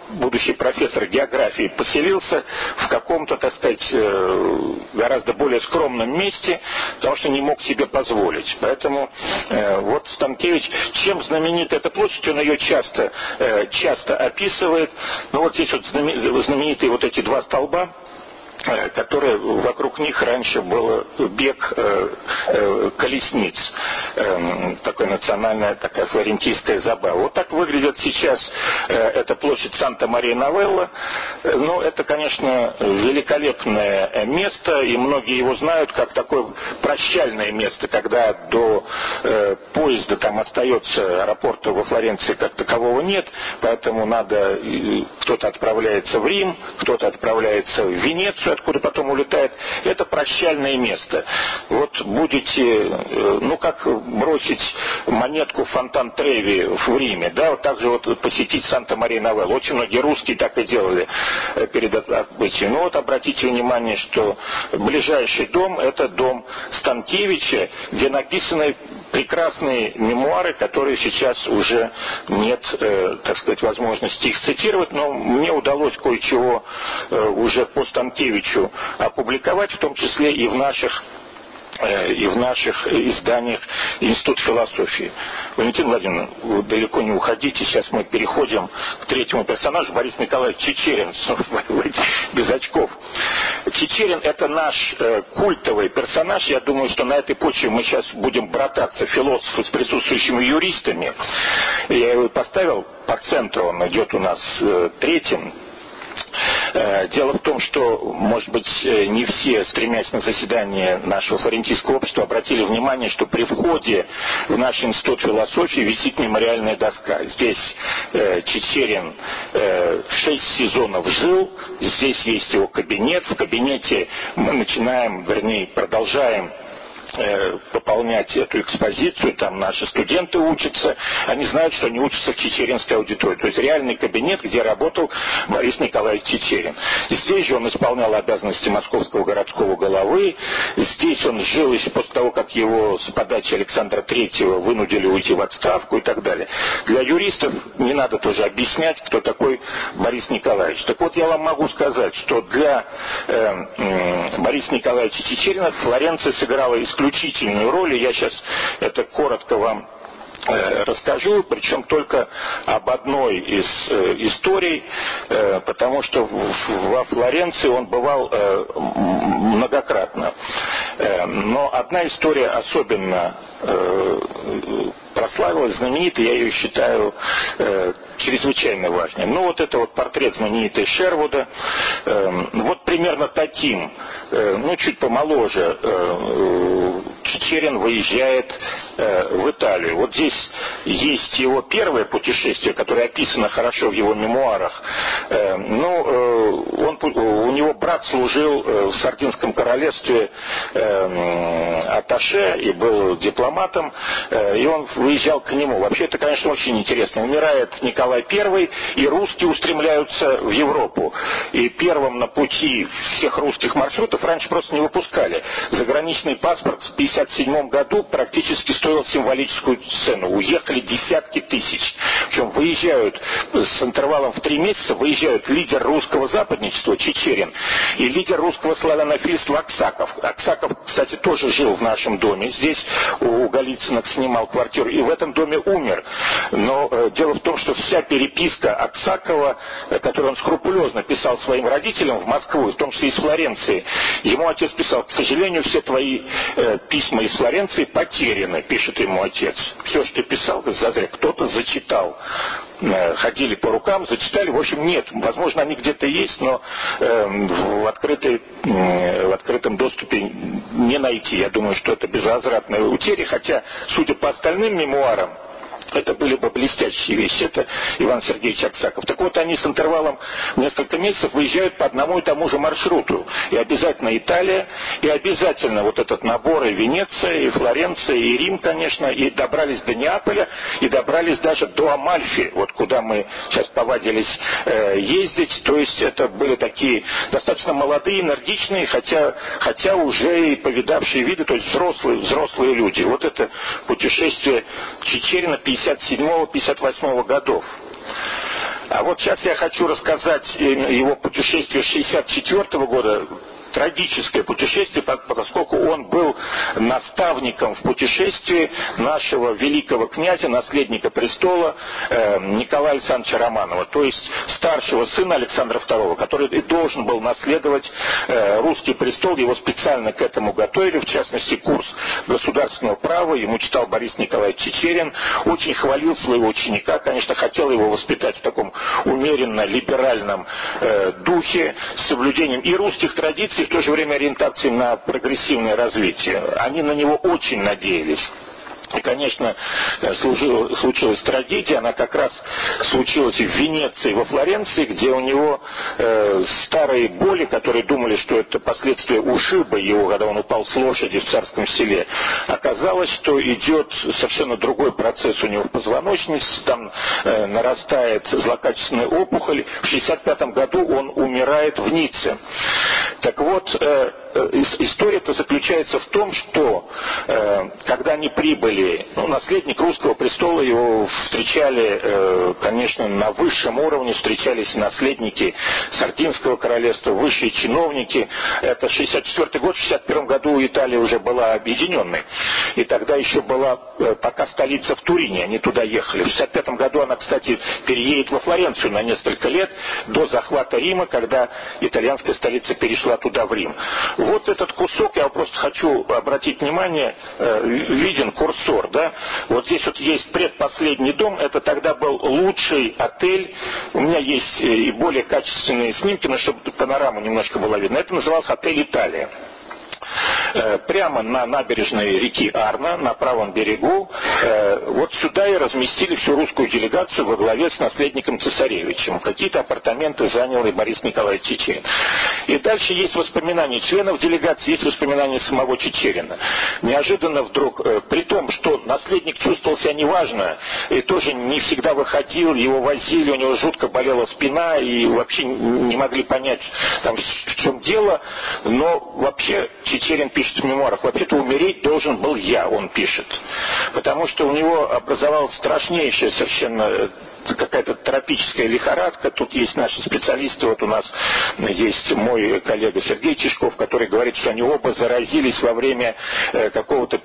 будущий профессор географии, поселился в каком-то, так сказать, гораздо более скромном месте, потому что не мог себе позволить. Поэтому вот Станкевич, чем знаменита эта площадь, он ее часто описывает. Ну вот здесь вот знаменитые вот эти два столба, которые вокруг них раньше был бег колесниц, такая национальная, такая флорентийская забава. Вот так выглядит сейчас эта площадь Санта-Мария-Новелла. Ну, это, конечно, великолепное место, и многие его знают как такое прощальное место, когда до поезда там остается, аэропорта во Флоренции как такового нет, поэтому кто-то отправляется в Рим, кто-то отправляется в Венецию, откуда потом улетает. Это прощальное место. Вот будете, как бросить монетку в фонтан Треви в Риме, да, вот так же вот посетить Санта-Мария-Новелла. Очень многие русские так и делали перед отбытием. Ну вот обратите внимание, что ближайший дом — это дом Станкевича, где написаны прекрасные мемуары, которые сейчас уже нет, так сказать, возможности их цитировать, но мне удалось кое-чего уже по Станкевичу опубликовать, в том числе и в наших изданиях Института философии. Валентина Владимировна, вы далеко не уходите. Сейчас мы переходим к третьему персонажу, Борис Николаевич Чичерин, без очков. Чичерин — это наш культовый персонаж. Я думаю, что на этой почве мы сейчас будем брататься, философы, с присутствующими юристами. Я его поставил по центру, он идет у нас третьим. Дело в том, что, может быть, не все, стремясь на заседание нашего флорентийского общества, обратили внимание, что при входе в наш институт философии висит мемориальная доска. Здесь Чичерин 6 сезонов жил, здесь есть его кабинет. В кабинете мы продолжаем пополнять эту экспозицию, там наши студенты учатся, они знают, что они учатся в чичеринской аудитории. То есть реальный кабинет, где работал Борис Николаевич Чичерин. Здесь же он исполнял обязанности московского городского головы, здесь он жил еще после того, как его с подачи Александра III вынудили уйти в отставку и так далее. Для юристов не надо тоже объяснять, кто такой Борис Николаевич. Так вот, я вам могу сказать, что для Бориса Николаевича Чичерина Флоренция сыграла исключительную роль, и я сейчас это коротко вам расскажу, причем только об одной из историй, потому что во Флоренции он бывал многократно. Но одна история особенно прославилась, знаменитой, я ее считаю чрезвычайно важной. Ну, вот это вот портрет знаменитый Шервуда, вот примерно таким, чуть помоложе, Чичерин выезжает в Италию. Вот здесь есть его первое путешествие, которое описано хорошо в его мемуарах. У него брат служил в Сардинском королевстве атташе и был дипломатом, и он выезжал к нему. Вообще это, конечно, очень интересно. Умирает Николай I, и русские устремляются в Европу. И первым на пути всех русских маршрутов раньше просто не выпускали. Заграничный паспорт в 1957 году практически стоил символическую цену. Уехали десятки тысяч. Причем выезжают с интервалом в 3 месяца, выезжают лидер русского западничества Чичерин и лидер русского славянофильства Аксаков. Аксаков, кстати, тоже жил в нашем доме. Здесь у Голицыных снимал квартиру и в этом доме умер. Но дело в том, что вся переписка Аксакова, которую он скрупулезно писал своим родителям в Москву, в том числе из Флоренции, ему отец писал: к сожалению, все твои письма из Флоренции потеряны, пишет ему отец. Все, что ты писал, зазря, кто-то зачитал. Ходили по рукам, зачитали. В общем, нет. Возможно, они где-то есть, но в открытом доступе не найти. Я думаю, что это безвозвратная утеря, хотя, судя по остальным мемуарам, это были бы блестящие вещи. Это Иван Сергеевич Аксаков. Так вот, они с интервалом в несколько месяцев выезжают по одному и тому же маршруту. И обязательно Италия, и обязательно вот этот набор и Венеция, и Флоренция, и Рим, конечно, и добрались до Неаполя, и добрались даже до Амальфи, вот куда мы сейчас повадились ездить. То есть это были такие достаточно молодые, энергичные, хотя уже и повидавшие виды, то есть взрослые люди. Вот это путешествие Чичерина 57-58 годов. А вот сейчас я хочу рассказать его путешествие 1964 года, трагическое путешествие, поскольку он был наставником в путешествии нашего великого князя, наследника престола Николая Александровича Романова, то есть старшего сына Александра II, который и должен был наследовать русский престол. Его специально к этому готовили, в частности, курс государственного права. Ему читал Борис Николаевич Чичерин, очень хвалил своего ученика, конечно, хотел его воспитать в таком умеренно-либеральном духе, с соблюдением и русских традиций, и в то же время ориентации на прогрессивное развитие. Они на него очень надеялись. И, конечно, случилась трагедия, она как раз случилась в Венеции, во Флоренции, где у него старые боли, которые думали, что это последствия ушиба его, когда он упал с лошади в Царском Селе. Оказалось, что идет совершенно другой процесс у него в позвоночнице, там нарастает злокачественная опухоль. В 1965 году он умирает в Ницце. Так вот, история-то заключается в том, что когда они прибыли, наследник русского престола, его встречали, конечно, на высшем уровне, встречались наследники Сардинского королевства, высшие чиновники. Это 1964 год, в 1961 году Италия уже была объединенной. И тогда еще была пока столица в Турине, они туда ехали. В 1965 году она, кстати, переедет во Флоренцию на несколько лет до захвата Рима, когда итальянская столица перешла туда, в Рим. Вот этот кусок, я просто хочу обратить внимание, виден курсор, да? Вот здесь вот есть предпоследний дом, это тогда был лучший отель, у меня есть и более качественные снимки, но чтобы панораму немножко была видна, это назывался отель «Италия». Прямо на набережной реки Арно, на правом берегу, вот сюда и разместили всю русскую делегацию во главе с наследником цесаревичем. Какие-то апартаменты занял и Борис Николаевич Чичерин. И дальше есть воспоминания членов делегации, есть воспоминания самого Чичерина. Неожиданно вдруг, при том, что наследник чувствовал себя неважно, и тоже не всегда выходил, его возили, у него жутко болела спина, и вообще не могли понять, там, в чем дело, но вообще Чичерин пишет в мемуарах, вообще-то умереть должен был я, он пишет. Потому что у него образовалась страшнейшая совершенно какая-то тропическая лихорадка. Тут есть наши специалисты, вот у нас есть мой коллега Сергей Чешков, который говорит, что они оба заразились во время какого-то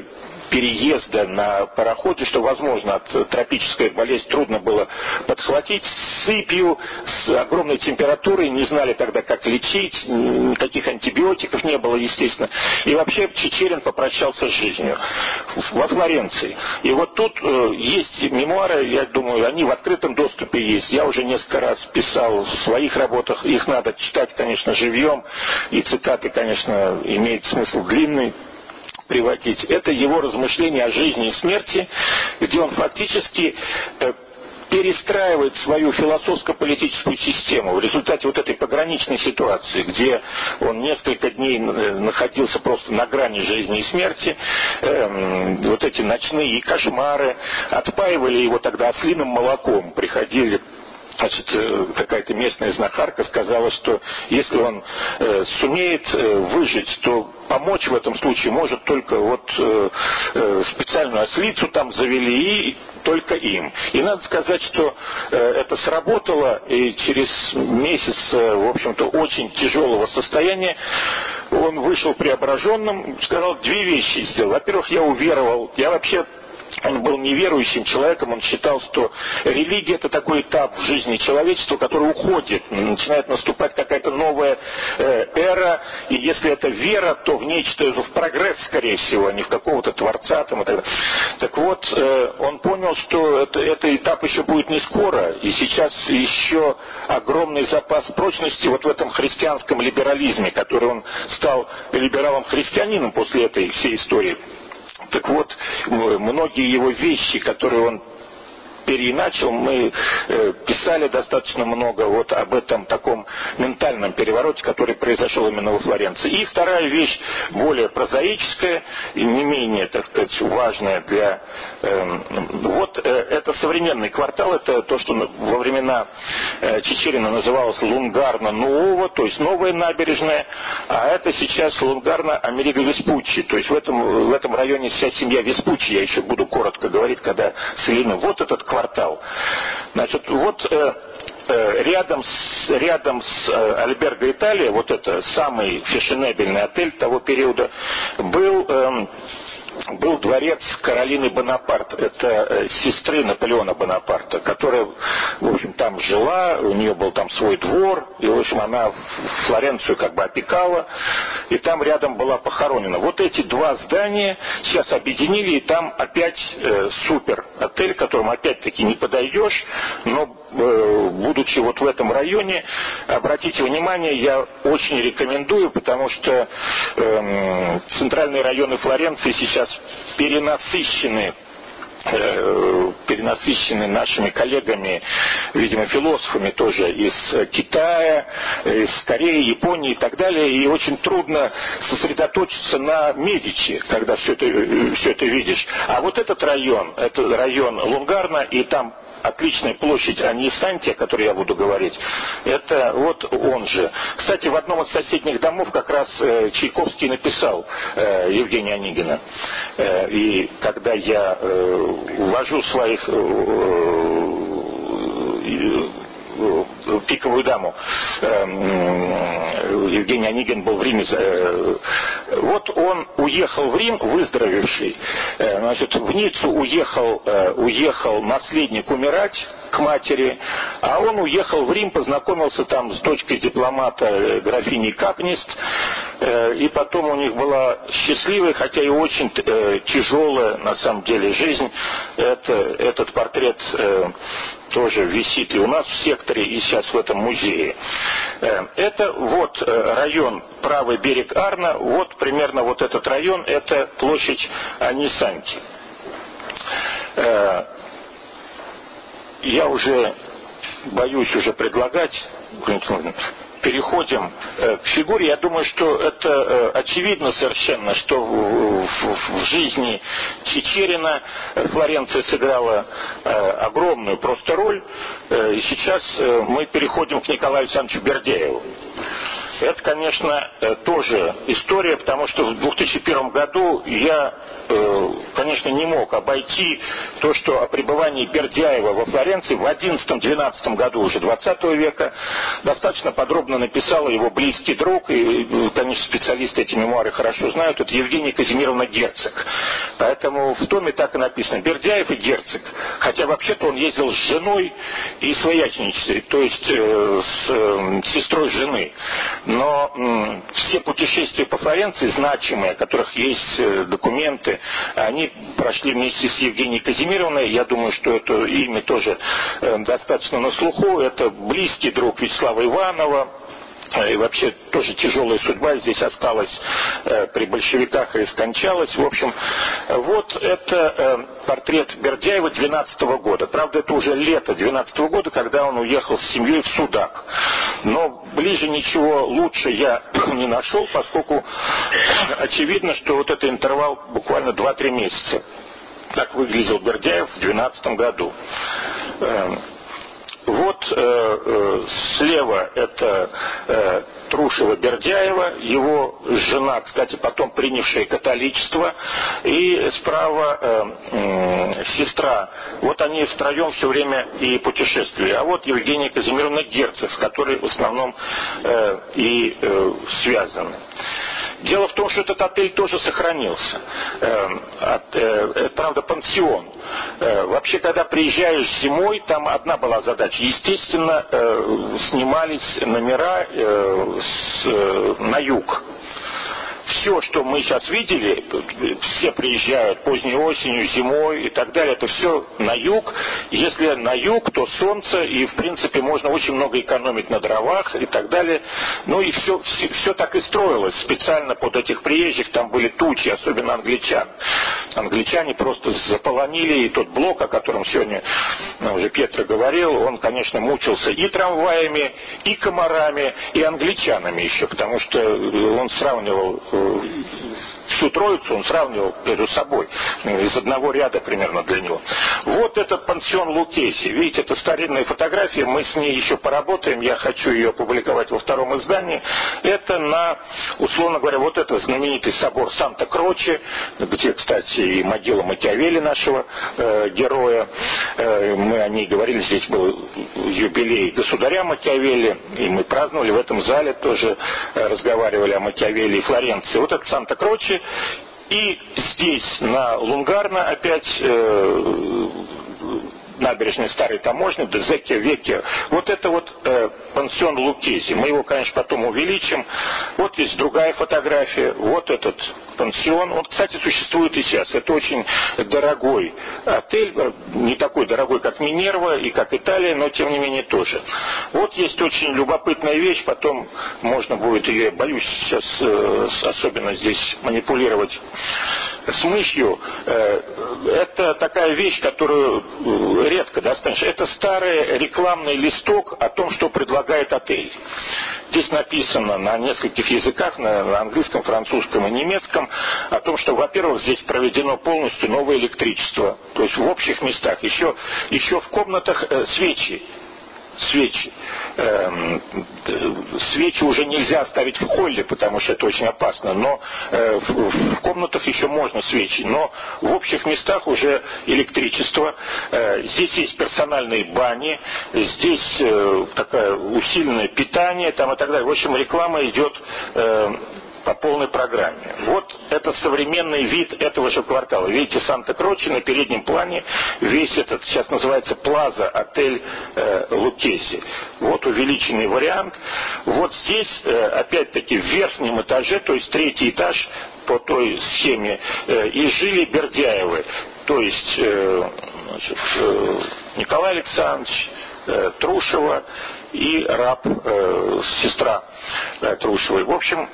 переезда на пароходе, что, возможно, от тропической болезни трудно было подхватить, с сыпью, с огромной температурой, не знали тогда, как лечить, никаких антибиотиков не было, естественно. И вообще Чичерин попрощался с жизнью во Флоренции. И вот тут есть мемуары, я думаю, они в открытом доступе есть. Я уже несколько раз писал в своих работах, их надо читать, конечно, живьем, и цитаты, конечно, имеют смысл длинный приводить. Это его размышления о жизни и смерти, где он фактически перестраивает свою философско-политическую систему в результате вот этой пограничной ситуации, где он несколько дней находился просто на грани жизни и смерти, вот эти ночные кошмары, отпаивали его тогда ослиным молоком, приходили. Значит, какая-то местная знахарка сказала, что если он сумеет выжить, то помочь в этом случае может только вот специальную ослицу там завели, и только им. И надо сказать, что это сработало, и через месяц, в общем-то, очень тяжелого состояния он вышел преображенным, сказал, две вещи сделал. Во-первых, я уверовал, я вообще... Он был неверующим человеком, он считал, что религия — это такой этап в жизни человечества, который уходит, начинает наступать какая-то новая эра, и если это вера, то в нечто, в прогресс, скорее всего, а не в какого-то творца там, и так далее. Так вот, он понял, что это этап еще будет не скоро, и сейчас еще огромный запас прочности вот в этом христианском либерализме, который он стал либералом-христианином после этой всей истории. Так вот, многие его вещи, которые он переиначил, мы писали достаточно много вот об этом таком ментальном перевороте, который произошел именно во Флоренции. И вторая вещь, более прозаическая и не менее, так сказать, важная для... это современный квартал, это то, что во времена Чичерина называлось Лунгарно Нуово, то есть новая набережная, а это сейчас Лунгарно Америго Веспуччи, то есть в этом районе вся семья Веспуччи, я еще буду коротко говорить, когда с Ильиным. Вот этот квартал. Значит, вот рядом с Альберго Италия, вот это самый фешенебельный отель того периода, был дворец Каролины Бонапарт, это сестры Наполеона Бонапарта, которая, в общем, там жила, у нее был там свой двор, и, в общем, она Флоренцию как бы опекала, и там рядом была похоронена. Вот эти два здания сейчас объединили, и там опять супер отель, к которому опять-таки не подойдешь, но будучи вот в этом районе, обратите внимание, я очень рекомендую, потому что центральные районы Флоренции сейчас перенасыщены нашими коллегами, видимо, философами тоже из Китая, из Кореи, Японии и так далее, и очень трудно сосредоточиться на Медичи, когда все это видишь. А вот этот район, это район Лунгарно, и там отличная площадь Аньи-Санти, о которой я буду говорить, это вот он же. Кстати, в одном из соседних домов как раз Чайковский написал Евгения Онегина. И когда я увожу своих пиковую даму, Евгений Онегин был в Риме, вот он уехал в Рим, выздоровевший, значит, в Ниццу уехал наследник умирать к матери, а он уехал в Рим, познакомился там с дочкой дипломата графиней Капнист, и потом у них была счастливая, хотя и очень тяжелая на самом деле жизнь. Этот портрет тоже висит и у нас в секторе, и сейчас в этом музее. Это вот район, правый берег Арно, вот примерно вот этот район, это площадь Аньи-Санти. Я уже боюсь уже предлагать, переходим к фигуре. Я думаю, что это очевидно совершенно, что в жизни Чичерина Флоренция сыграла огромную просто роль. И сейчас мы переходим к Николаю Александровичу Бердяеву. Это, конечно, тоже история, потому что в 2001 году я, конечно, не мог обойти то, что о пребывании Бердяева во Флоренции в 11-12 году уже 20 века достаточно подробно написал его близкий друг, и, конечно, специалисты эти мемуары хорошо знают, это Евгения Казимировна Герцог. Поэтому в томе так и написано «Бердяев и Герцог». Хотя вообще-то он ездил с женой и свояченицей, то есть с сестрой жены. Но все путешествия по Флоренции, значимые, о которых есть документы, они прошли вместе с Евгенией Казимировной. Я думаю, что это имя тоже достаточно на слуху. Это близкий друг Вячеслава Иванова. И вообще тоже тяжелая судьба здесь осталась при большевиках и скончалась. В общем, вот это портрет Бердяева 12 года. Правда, это уже лето 12 года, когда он уехал с семьей в Судак. Но ближе ничего лучше я не нашел, поскольку очевидно, что вот этот интервал буквально 2-3 месяца. Так выглядел Бердяев в 12 году. Вот слева это Трушева-Бердяева, его жена, кстати, потом принявшая католичество, и справа сестра. Вот они втроем все время и путешествовали. А вот Евгения Казимировна Герцог, с которой в основном и связаны. Дело в том, что этот отель тоже сохранился. Правда, пансион. Вообще, когда приезжаешь зимой, там одна была задача. Естественно, снимались номера на юг. Все, что мы сейчас видели, все приезжают поздней осенью, зимой и так далее, это все на юг. Если на юг, то солнце, и в принципе можно очень много экономить на дровах и так далее. Ну и все так и строилось специально под этих приезжих, там были тучи, особенно англичан. Англичане просто заполонили и тот блок, о котором сегодня уже Петр говорил, он, конечно, мучился и трамваями, и комарами, и англичанами еще, потому что он сравнивал всю троицу он сравнивал между собой, из одного ряда примерно для него. Вот этот пансион Лукези. Видите, это старинная фотография, мы с ней еще поработаем, я хочу ее опубликовать во втором издании. Это на, условно говоря, вот это знаменитый собор Санта-Кроче, где, кстати, и могила Макиавелли, нашего героя. Мы о ней говорили, здесь был юбилей государя Макиавелли, и мы праздновали в этом зале, тоже разговаривали о Макиавелли и Флоренции. Вот это Санта-Кроче. И здесь, на Лунгарно, опять набережной Старой Таможни, Дзекке Векке. Вот это вот пансион Лукези. Мы его, конечно, потом увеличим. Вот есть другая фотография. Вот этот пансион. Он, кстати, существует и сейчас. Это очень дорогой отель. Не такой дорогой, как Минерва и как Италия, но тем не менее тоже. Вот есть очень любопытная вещь. Потом можно будет ее, я боюсь сейчас особенно здесь манипулировать с мышью. Это такая вещь, которую редко достанешь. Это старый рекламный листок о том, что предлагает отель. Здесь написано на нескольких языках, на английском, французском и немецком, о том, что, во-первых, здесь проведено полностью новое электричество, то есть в общих местах. Еще в комнатах свечи. Свечи уже нельзя ставить в холле, потому что это очень опасно, но в комнатах еще можно свечи, но в общих местах уже электричество. Здесь есть персональные бани, здесь такое усиленное питание там и так далее. В общем, реклама идет по полной программе. Вот это современный вид этого же квартала. Видите, Санта-Кроче на переднем плане, весь этот, сейчас называется Плаза, отель Лукези. Вот увеличенный вариант. Вот здесь, опять-таки, в верхнем этаже, то есть третий этаж по той схеме, и жили Бердяевы. То есть Николай Александрович, Трушева и раб, сестра Трушевой. В общем,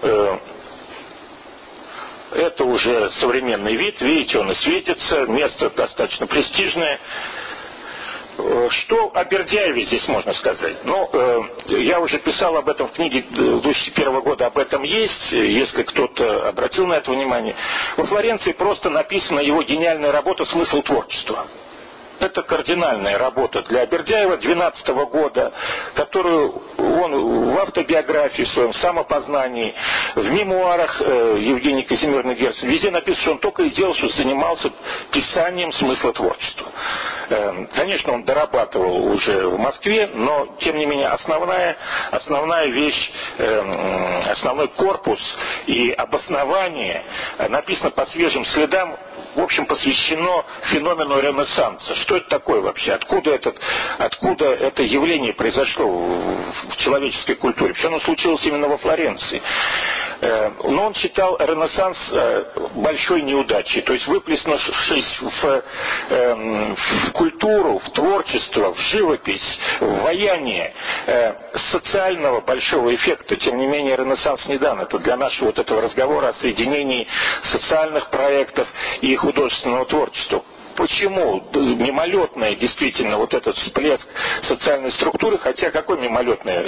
это уже современный вид, видите, он и светится, место достаточно престижное. Что о Бердяеве здесь можно сказать? Ну, я уже писал об этом в книге 2001 года, об этом есть, если кто-то обратил на это внимание. Во Флоренции просто написана его гениальная работа «Смысл творчества». Это кардинальная работа для Бердяева 2012 года, которую он в автобиографии, в своем самопознании, в мемуарах Евгении Казимировны Герцен, везде написано, что он только и делал, что занимался писанием смысла творчества. Конечно, он дорабатывал уже в Москве, но, тем не менее, основная вещь, основной корпус и обоснование написано по свежим следам, в общем, посвящено феномену Ренессанса. Что это такое вообще? Откуда это явление произошло в человеческой культуре? Почему оно случилось именно во Флоренции? Но он считал Ренессанс большой неудачей. То есть, выплеснувшись в культуру, в творчество, в живопись, в ваяние социального большого эффекта, тем не менее, Ренессанс не дан. Это для нашего вот этого разговора о соединении социальных проектов и художественного творчества. Почему мимолетное действительно вот этот всплеск социальной структуры, хотя какой мимолетное?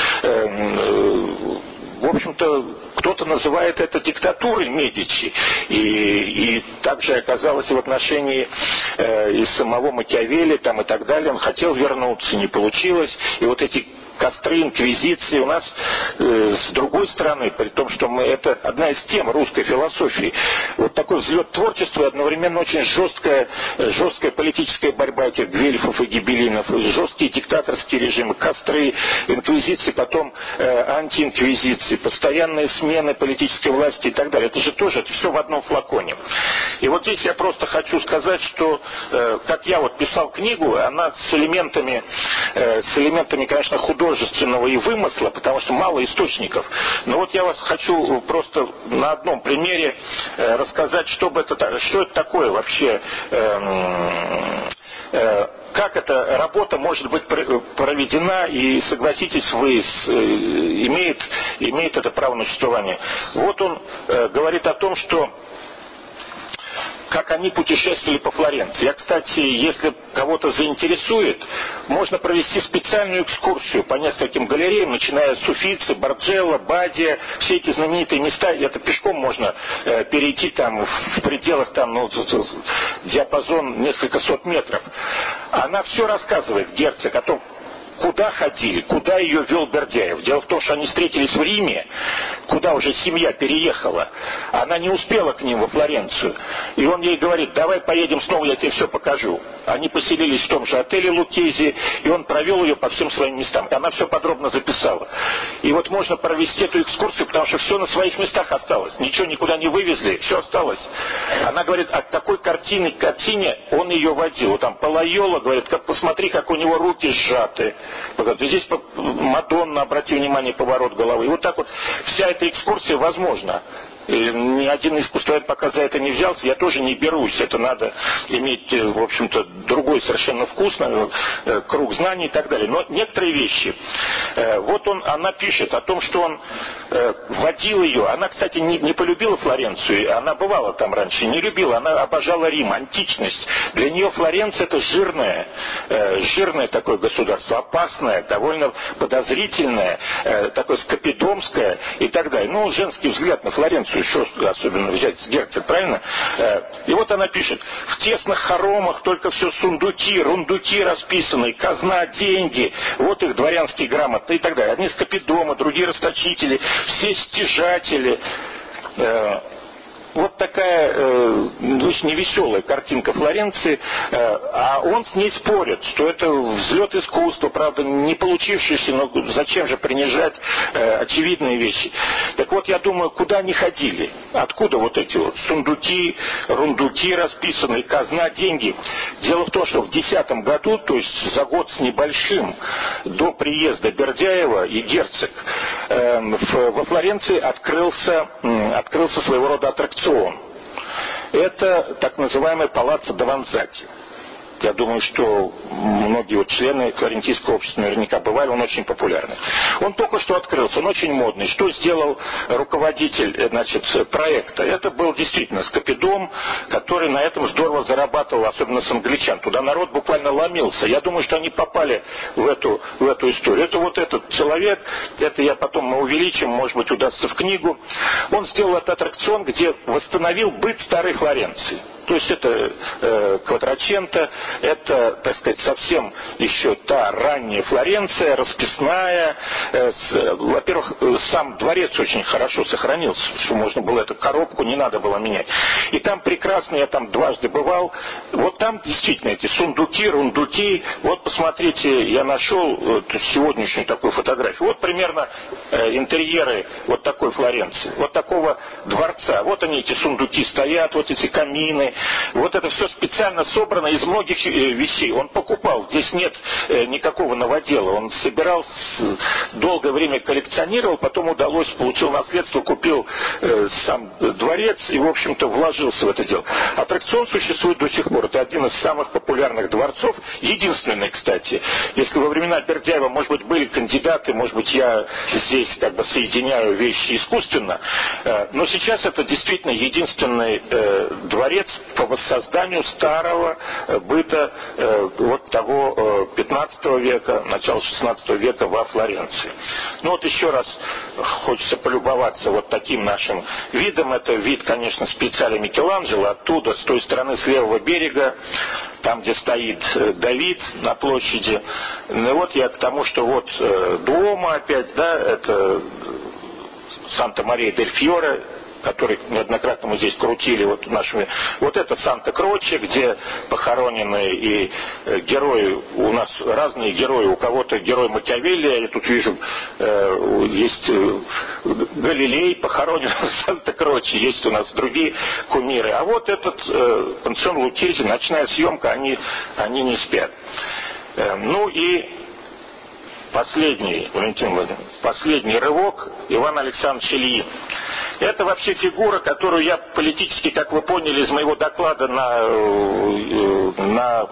В общем-то, кто-то называет это диктатурой Медичи. И также оказалось и в отношении и самого Макиавелли там, и так далее. Он хотел вернуться, не получилось. И вот эти костры инквизиции у нас с другой стороны, при том, что это одна из тем русской философии. Вот такой взлет творчества и одновременно очень жесткая политическая борьба этих гвельфов и гибелинов, жесткие диктаторские режимы, костры, инквизиции, потом антиинквизиции, постоянные смены политической власти и так далее. Это же тоже это все в одном флаконе. И вот здесь я просто хочу сказать, что как я вот писал книгу, она с элементами, конечно, художественного и вымысла, потому что мало источников. Но вот я вас хочу просто на одном примере рассказать, что это такое вообще, как эта работа может быть проведена, и, согласитесь вы, имеет это право на существование. Вот он говорит о том, что как они путешествовали по Флоренции. Я, кстати, если кого-то заинтересует, можно провести специальную экскурсию по нескольким галереям, начиная с Уффици, Барджелло, Бадия, все эти знаменитые места. Это пешком можно перейти там в пределах там, диапазон несколько сот метров. Она все рассказывает, герцог, о том, куда ходили, куда ее вел Бердяев. Дело в том, что они встретились в Риме, куда уже семья переехала. Она не успела к ним во Флоренцию. И он ей говорит: давай поедем снова, я тебе все покажу. Они поселились в том же отеле Лукези, и он провел ее по всем своим местам. И она все подробно записала. И вот можно провести эту экскурсию, потому что все на своих местах осталось. Ничего никуда не вывезли, все осталось. Она говорит, от такой картине он ее водил. Вот там Палайола, говорит, посмотри, как у него руки сжаты. Здесь Мадонна, обрати внимание, поворот головы. И вот так вот вся эта экскурсия возможна. И ни один искусствовед пока за это не взялся, я тоже не берусь. Это надо иметь, в общем-то, другой совершенно вкус, круг знаний и так далее. Но некоторые вещи. Вот она пишет о том, что он водил ее. Она, кстати, не полюбила Флоренцию. Она бывала там раньше, не любила. Она обожала Рим, античность. Для нее Флоренция — это жирное такое государство, опасное, довольно подозрительное, такое скопидомское и так далее. Ну, женский взгляд на Флоренцию еще особенно взять с герцог, правильно? И вот она пишет: в тесных хоромах только все рундуки расписанные, казна, деньги, вот их дворянские грамоты и так далее. Одни скопидомы, другие расточители, все стяжатели. Вот такая невеселая картинка Флоренции, а он с ней спорит, что это взлет искусства, правда, не получившийся, но зачем же принижать очевидные вещи. Так вот, я думаю, куда они ходили? Откуда вот эти вот сундуки, рундуки расписанные, казна, деньги? Дело в том, что в 2010 году, то есть за год с небольшим до приезда Бердяева и герцог, во Флоренции открылся своего рода аттракцион. Это так называемый Палаццо Даванзати. Я думаю, что многие вот члены флорентийского общества наверняка бывали, он очень популярный. Он только что открылся, он очень модный. Что сделал руководитель, проекта? Это был действительно скопидом, который на этом здорово зарабатывал, особенно с англичан. Туда народ буквально ломился. Я думаю, что они попали в эту историю. Это вот этот человек, это мы увеличим, может быть, удастся в книгу. Он сделал этот аттракцион, где восстановил быт старой Флоренции. То есть это Кватраченто, это, так сказать, совсем еще та ранняя Флоренция, расписная. Во-первых, сам дворец очень хорошо сохранился, что можно было эту коробку, не надо было менять. И там прекрасно, я там дважды бывал, вот там действительно эти сундуки, рундуки. Вот посмотрите, я нашел сегодняшнюю такую фотографию. Вот примерно интерьеры вот такой Флоренции, вот такого дворца. Вот они, эти сундуки стоят, вот эти камины. Вот это все специально собрано из многих вещей. Он покупал, здесь нет никакого новодела. Он собирал, долгое время коллекционировал, потом удалось, получил наследство, купил сам дворец и, в общем-то, вложился в это дело. Аттракцион существует до сих пор. Это один из самых популярных дворцов. Единственный, кстати. Если во времена Бердяева, может быть, были кандидаты, может быть, я здесь соединяю вещи искусственно, но сейчас это действительно единственный дворец по воссозданию старого быта вот того 15 века, начала 16 века во Флоренции. Ну вот еще раз хочется полюбоваться вот таким нашим видом. Это вид, конечно, специально Микеланджело, оттуда, с той стороны, с левого берега, там, где стоит Давид на площади. Ну вот я к тому, что вот Дуомо опять, да, это Санта-Мария-дель-Фьоре, который неоднократно мы здесь крутили вот нашими. Вот это Санта-Кроче, где похоронены и герои, у нас разные герои, у кого-то герой Макиавелли, я тут вижу, есть Галилей похоронен в Санта-Кроче, есть у нас другие кумиры. А вот этот пансион Лукези, ночная съемка, они не спят. Ну и последний рывок Иван Александрович Ильин. Это вообще фигура, которую я политически, как вы поняли из моего доклада на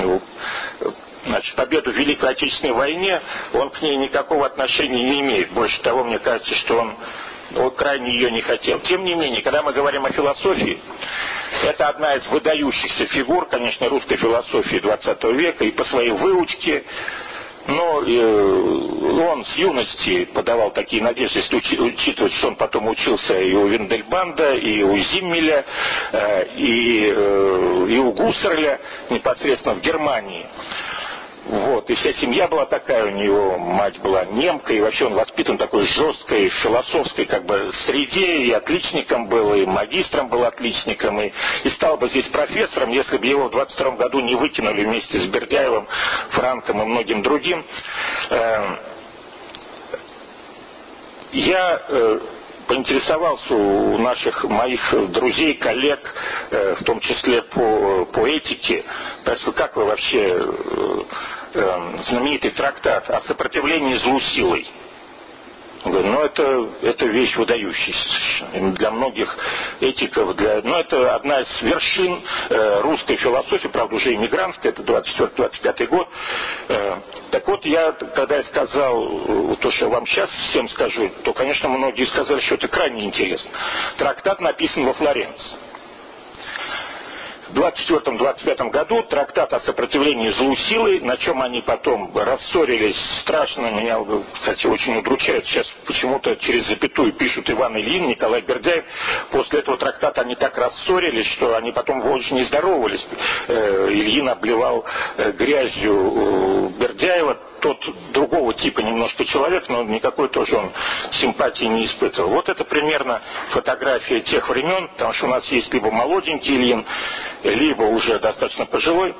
победу в Великой Отечественной войне, он к ней никакого отношения не имеет. Больше того, мне кажется, что он крайне ее не хотел. Тем не менее, когда мы говорим о философии, Это одна из выдающихся фигур, конечно, русской философии XX века и по своей выучке. Но он с юности подавал такие надежды, если учитывать, что он потом учился и у Виндельбанда, и у Зиммеля, и у Гуссерля непосредственно в Германии. Вот, и вся семья была такая, у него мать была немка, и вообще он воспитан в такой жесткой философской как бы среде, и отличником был, и магистром был отличником, и стал бы здесь профессором, если бы его в 22 году не выкинули вместе с Бердяевым, Франком и многим другим. Я поинтересовался у моих друзей, коллег, в том числе по этике, спросил, как вы вообще знаменитый трактат о сопротивлении злу силой. Он говорит, это вещь выдающаяся для многих этиков. Это одна из вершин русской философии, правда, уже иммигрантская, это 24-25 год. Так вот, когда я сказал то, что я вам сейчас всем скажу, то, конечно, многие сказали, что это крайне интересно. Трактат написан во Флоренции. В 1924-1925 году трактат о сопротивлении злу силой, на чем они потом рассорились страшно, меня, кстати, очень удручает. Сейчас почему-то через запятую пишут Иван Ильин, Николай Бердяев. После этого трактата они так рассорились, что они потом очень не здоровались. Ильин обливал грязью Бердяева. Тот другого типа немножко человек, но никакой тоже он симпатии не испытывал. Вот это примерно фотография тех времен, потому что у нас есть либо молоденький Ильин, либо уже достаточно пожилой.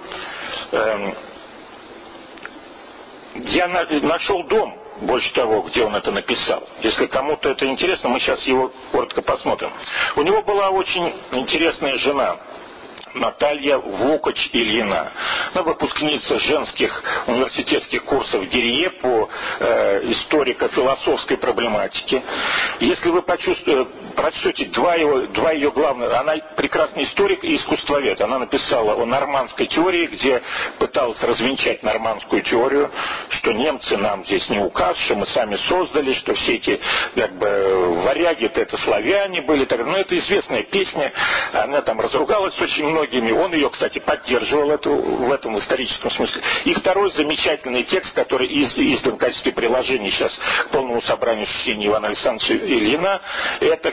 Я нашел дом, больше того, где он это написал. Если кому-то это интересно, мы сейчас его коротко посмотрим. У него была очень интересная жена, Наталья Вокач-Ильина. Она выпускница женских университетских курсов Гирье по историко-философской проблематике. Если вы прочтете два ее главных, она прекрасный историк и искусствовед. Она написала о нормандской теории, где пыталась развенчать нормандскую теорию, что немцы нам здесь не указ, что мы сами создали, что все эти варяги это славяне были. Но это известная песня. Она там разругалась очень многими. Он ее, кстати, поддерживал в этом историческом смысле. И второй замечательный текст, который издан в качестве приложения сейчас к полному собранию чтения Ивана Александровича Ильина, это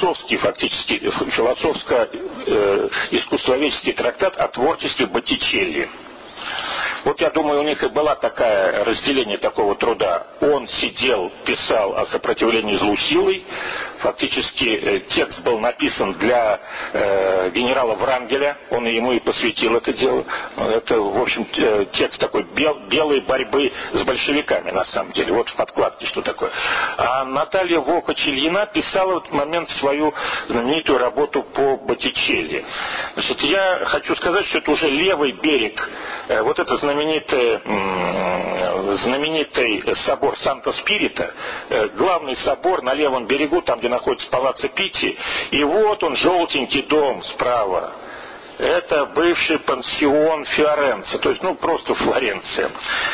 философско-искусствоведческий трактат о творчестве Боттичелли. Вот я думаю, у них и была такое разделение такого труда. Он сидел, писал о сопротивлении злу силой. Фактически текст был написан для генерала Врангеля. Он ему и посвятил это дело. Это, в общем, текст такой белой борьбы с большевиками, на самом деле. Вот в подкладке что такое. А Наталья Вокач-Ильина писала в этот момент свою знаменитую работу по Боттичелли. Значит, я хочу сказать, что это уже левый берег. Вот это знаменитый собор Санта-Спирита, главный собор на левом берегу, там, где находится Палаццо Питти, и вот он, желтенький дом справа. Это бывший пансион Фиоренце, то есть, просто Флоренция.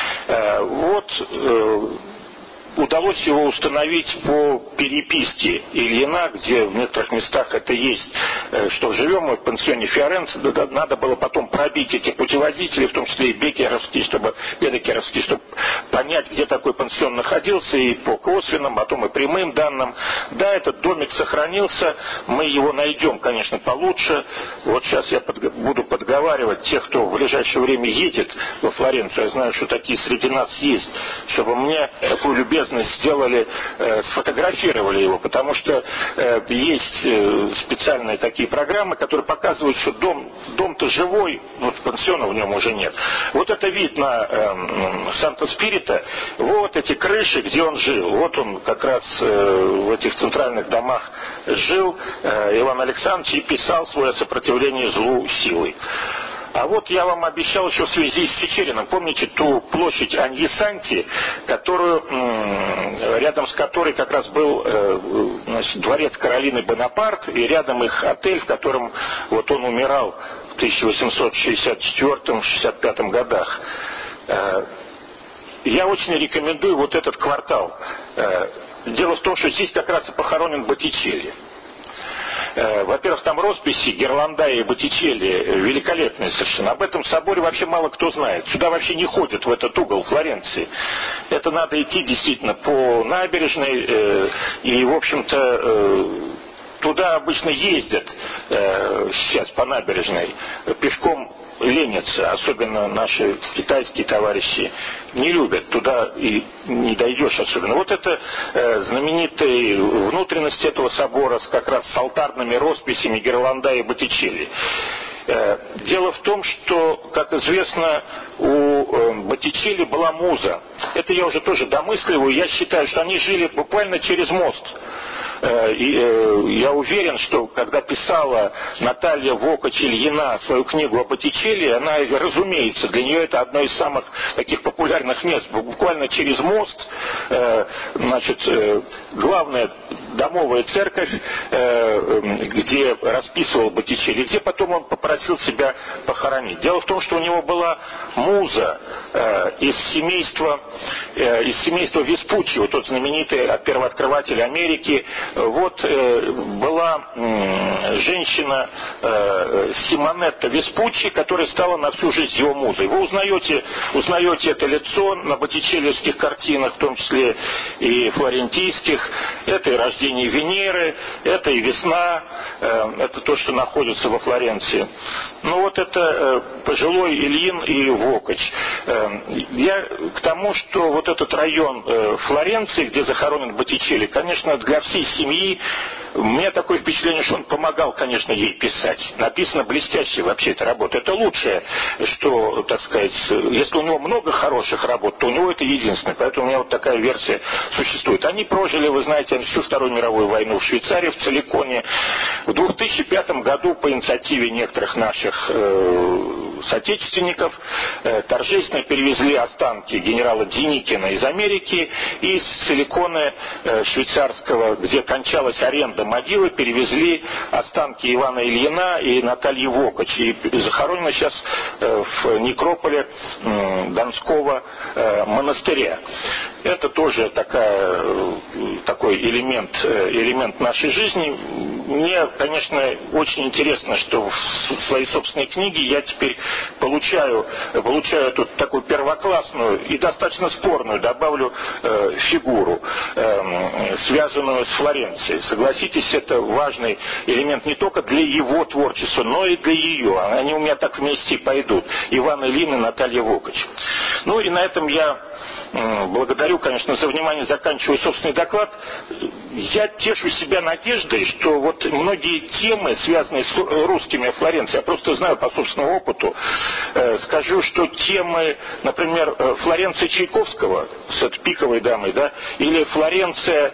Удалось его установить по переписке Ильина, где в некоторых местах это есть, что живем мы в пансионе Фиоренце, надо было потом пробить эти путеводители, в том числе и Беккеровские, чтобы понять, где такой пансион находился, и по косвенным, потом и прямым данным. Да, этот домик сохранился, мы его найдем, конечно, получше. Вот сейчас я буду подговаривать тех, кто в ближайшее время едет во Флоренцию, я знаю, что такие среди нас есть, чтобы мне такую любезность сделали, сфотографировали его, потому что есть специальные такие программы, которые показывают, что дом-то живой, пансиона в нем уже нет. Вот это вид на Санта-Спирита, вот эти крыши, где он жил. Вот он как раз в этих центральных домах жил, Иван Александрович, и писал свое сопротивление злу силой. А вот я вам обещал еще в связи с Чичериным. Помните ту площадь Аньи-Санти, рядом с которой как раз был дворец Каролины Бонапарт, и рядом их отель, в котором он умирал в 1864-65 годах. Я очень рекомендую вот этот квартал. Дело в том, что здесь как раз и похоронен Боттичелли. Во-первых, там росписи Герландая и Боттичелли великолепные совершенно. Об этом соборе вообще мало кто знает. Сюда вообще не ходят, в этот угол Флоренции. Это надо идти действительно по набережной, и, в общем-то, туда обычно ездят сейчас по набережной пешком. Ленятся, особенно наши китайские товарищи, не любят, туда и не дойдешь особенно. Вот это знаменитые внутренности этого собора как раз с алтарными росписями Герландая и Боттичелли. Дело в том, что, как известно, у Боттичелли была муза. Это я уже тоже домысливаю. Я считаю, что они жили буквально через мост. И я уверен, что когда писала Наталья Вокач-Ильина свою книгу о Боттичелли, она, разумеется, для нее это одно из самых таких популярных мест. Буквально через мост, значит, главная домовая церковь, где расписывал Боттичелли, где потом он попросил себя похоронить. Дело в том, что у него была муза из семейства Веспуччи, вот тот знаменитый первооткрыватель Америки. Вот была женщина Симонетта Веспуччи, которая стала на всю жизнь его музой. Вы узнаете это лицо на боттичеллевских картинах, в том числе и флорентийских. Это и «Рождение Венеры», это и «Весна», это то, что находится во Флоренции. Ну вот это пожилой Ильин и Вокач. Я к тому, что вот этот район Флоренции, где захоронен Боттичелли, конечно, для всей семьи, у меня такое впечатление, что он помогал, конечно, ей писать. Написано блестяще вообще эта работа. Это лучшее, что, так сказать, если у него много хороших работ, то у него это единственное. Поэтому у меня вот такая версия существует. Они прожили, вы знаете, всю Вторую мировую войну в Швейцарии, в Целиконе. В 2005 году по инициативе некоторых наших соотечественников торжественно перевезли останки генерала Деникина из Америки, и из Целикона швейцарского, где кончалась аренда могилы, перевезли останки Ивана Ильина и Натальи Вокач. И захоронено сейчас в некрополе Донского монастыря. Это тоже такой элемент нашей жизни. Мне, конечно, очень интересно, что в своей собственной книге я теперь получаю тут такую первоклассную и достаточно спорную, добавлю, фигуру, связанную с Флоренцией. Согласитесь, это важный элемент не только для его творчества, но и для ее. Они у меня так вместе и пойдут. Иван Ильин и Наталья Вокач. Ну и на этом я благодарю, конечно, за внимание, заканчиваю собственный доклад. Я тешу себя надеждой, что вот многие темы, связанные с русскими о Флоренции, я просто знаю по собственному опыту, скажу, что темы, например, Флоренция Чайковского с этой пиковой дамой, да, или Флоренция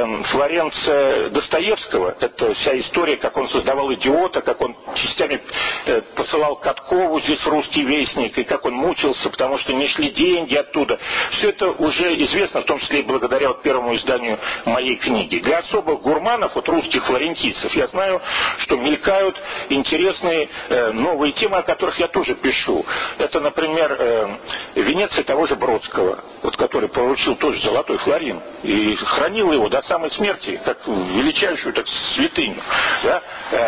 Достоевского, это вся история, как он создавал «Идиота», как он частями посылал Каткову здесь в «Русский вестник», и как он мучился, потому что не шли деньги оттуда. Все это уже известно, в том числе и благодаря вот первому изданию моей книги. Для особых гурманов, вот русских флорентийцев, я знаю, что мелькают интересные новые темы, о которых я тоже пишу. Это, например, Венеция того же Бродского, вот, который получил тоже золотой флорин и хранил его до самой смерти, как величайшую так святыню. Да?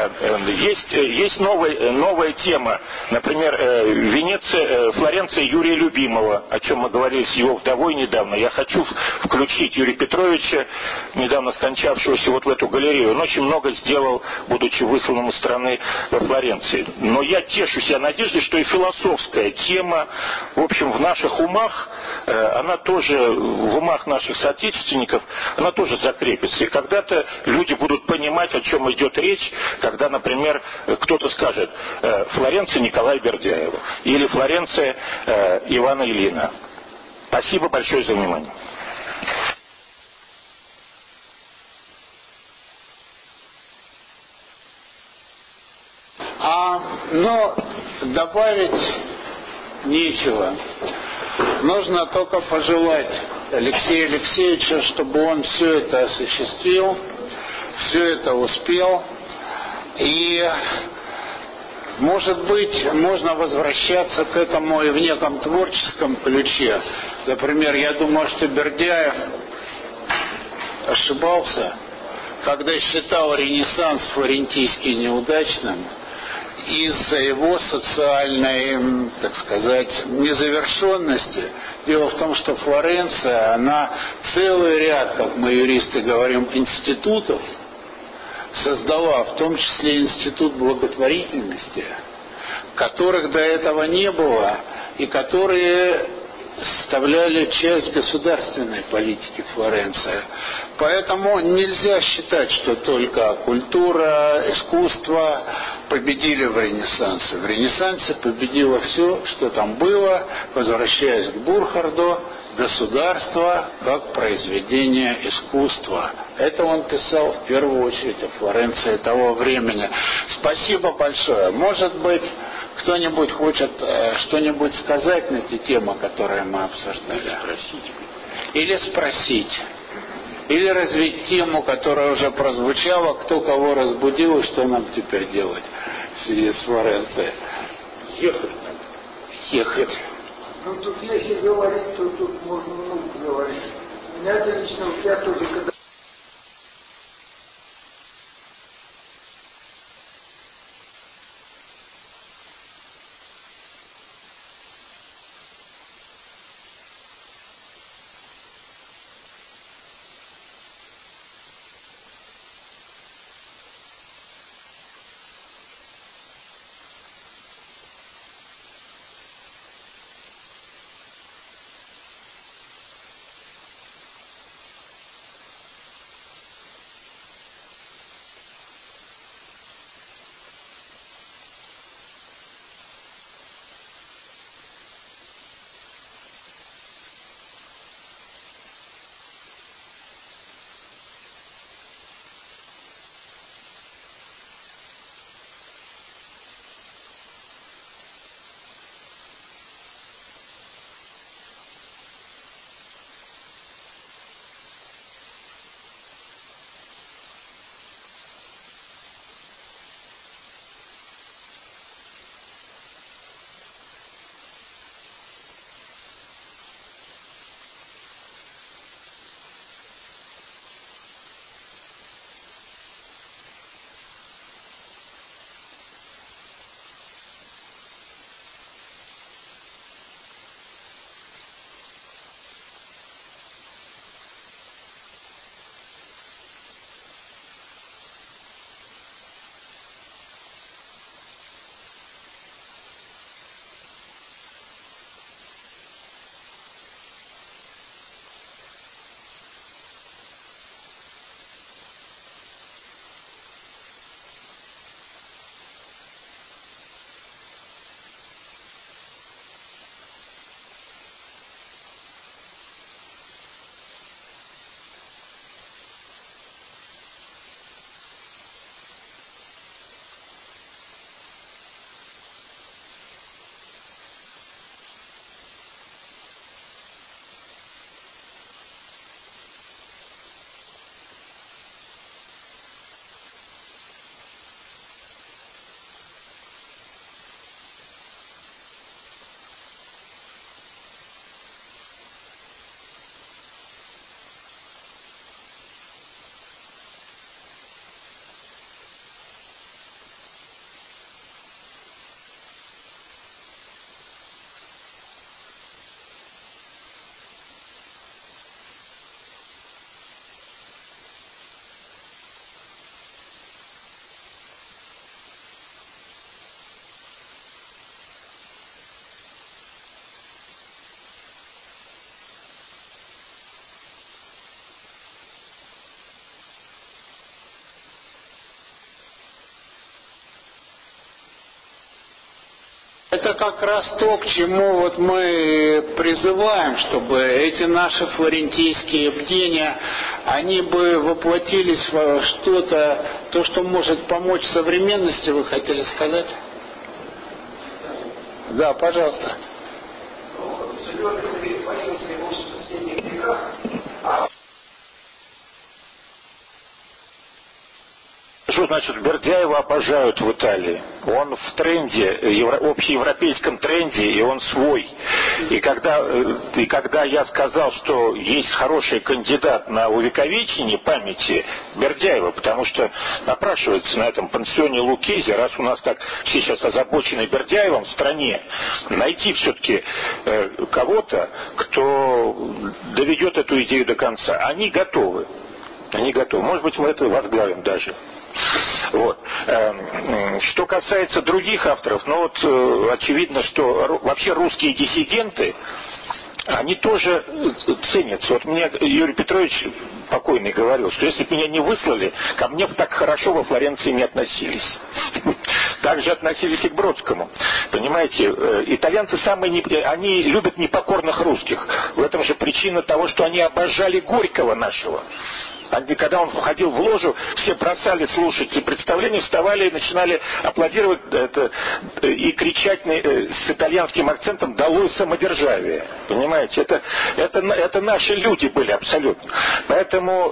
Есть новая тема, например, Флоренция Юрия Любимого, о чем мы говорили с его вдовой недавно. Я хочу включить Юрия Петровича, недавно скончавшегося, вот в эту галерею. Он очень много сделал, будучи высланным из страны во Флоренции. Но я тешу себя надеждой, что и философская тема, в общем, в наших умах, она тоже, в умах наших соотечественников, она тоже закрепится. И когда-то люди будут понимать, о чем идет речь, когда, например, кто-то скажет «Флоренция Николая Бердяева» или «Флоренция Ивана Ильина». Спасибо большое за внимание. Но добавить нечего. Нужно только пожелать Алексею Алексеевичу, чтобы он все это осуществил, все это успел. И, может быть, можно возвращаться к этому и в неком творческом ключе. Например, я думаю, что Бердяев ошибался, когда считал Ренессанс флорентийский неудачным из-за его социальной, так сказать, незавершенности. Дело в том, что Флоренция, она целый ряд, как мы юристы говорим, институтов создала, в том числе институт благотворительности, которых до этого не было и которые составляли часть государственной политики Флоренции. Поэтому нельзя считать, что только культура, искусство победили в Ренессансе. В Ренессансе победило все, что там было, возвращаясь к Бурхарду, государство как произведение искусства. Это он писал в первую очередь о Флоренции того времени. Спасибо большое. Может быть, кто-нибудь хочет что-нибудь сказать на те темы, которые мы обсуждали? Или спросить. Или развить тему, которая уже прозвучала, кто кого разбудил и что нам теперь делать в связи с Флоренцией. Ехать. Ну тут если говорить, то тут можно много говорить. Меня это лично, я тоже когда... Это как раз то, к чему вот мы призываем, чтобы эти наши флорентийские бдения, они бы воплотились во что-то, то, что может помочь современности, вы хотели сказать? Да, пожалуйста. Что значит, Бердяева обожают в Италии. Он в тренде, общеевропейском тренде, и он свой. И когда я сказал, что есть хороший кандидат на увековечение памяти Бердяева, потому что напрашивается на этом пансионе Лукези, раз у нас так все сейчас озабочены Бердяевым в стране, найти все-таки кого-то, кто доведет эту идею до конца. Они готовы. Может быть, мы это возглавим даже. Вот. Что касается других авторов, очевидно, что вообще русские диссиденты, они тоже ценятся. Вот мне Юрий Петрович покойный говорил, что если бы меня не выслали, ко мне бы так хорошо во Флоренции не относились. Так же относились и к Бродскому. Понимаете, итальянцы они любят непокорных русских. В этом же причина того, что они обожали Горького нашего. Когда он входил в ложу, все бросали слушать и представления, вставали и начинали аплодировать и кричать с итальянским акцентом «Долой самодержавие». Понимаете, это наши люди были абсолютно. Поэтому,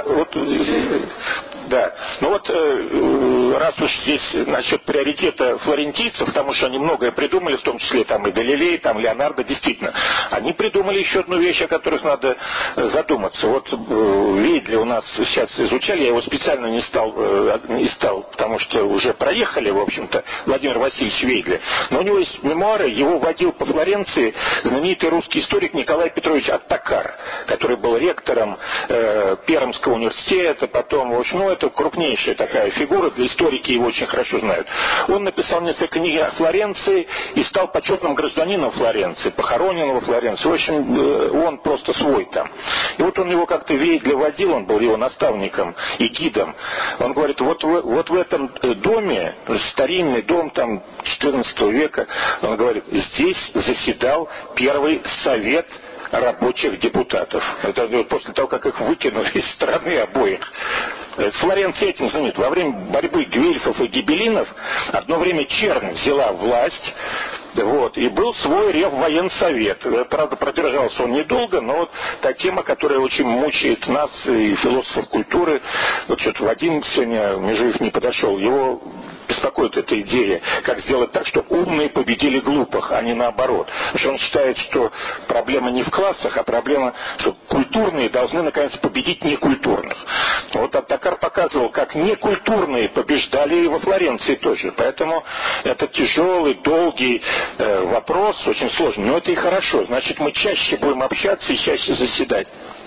да. Раз уж здесь насчет приоритета флорентийцев, потому что они многое придумали, в том числе там и Галилей, там Леонардо, действительно, они придумали еще одну вещь, о которых надо задуматься. Вейдли у нас сейчас изучали, я его специально не стал, потому что уже проехали, в общем-то, Владимир Васильевич Вейдли. Но у него есть мемуары, его водил по Флоренции знаменитый русский историк Николай Петрович Оттокар, который был ректором Пермского университета, потом, в общем, это крупнейшая такая фигура, для историки его очень хорошо знают. Он написал несколько книг о Флоренции и стал почетным гражданином Флоренции, похоронен во Флоренции. В общем, он просто свой там. И он его как-то Вейдли водил, он был его наставником и гидом. Он говорит, вот в этом доме, старинный дом там 14 века, он говорит, здесь заседал первый совет рабочих депутатов. Это после того, как их выкинули из страны обоих. Флоренция этим знаменита. Во время борьбы гвельфов и гибеллинов одно время чернь взяла власть, и был свой Реввоенсовет. Правда, продержался он недолго, но та тема, которая очень мучает нас и философов культуры, что-то Вадим сегодня Межуев не подошел, его беспокоит эта идея, как сделать так, чтобы умные победили глупых, а не наоборот. Потому что он считает, что проблема не в классах, а проблема, что культурные должны наконец победить некультурных. Оттокар показывал, как некультурные побеждали и во Флоренции тоже. Поэтому это тяжелый, долгий вопрос, очень сложный. Но это и хорошо. Значит, мы чаще будем общаться и чаще заседать.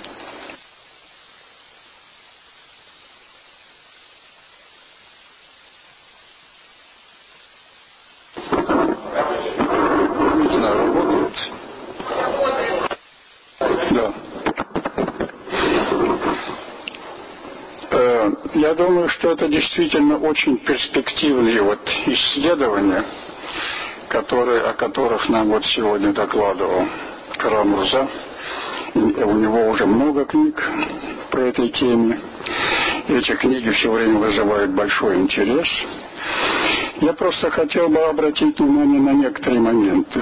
Я думаю, что это действительно очень перспективные исследования, о которых нам сегодня докладывал Кара-Мурза. У него уже много книг по этой теме. Эти книги все время вызывают большой интерес. Я просто хотел бы обратить внимание на некоторые моменты.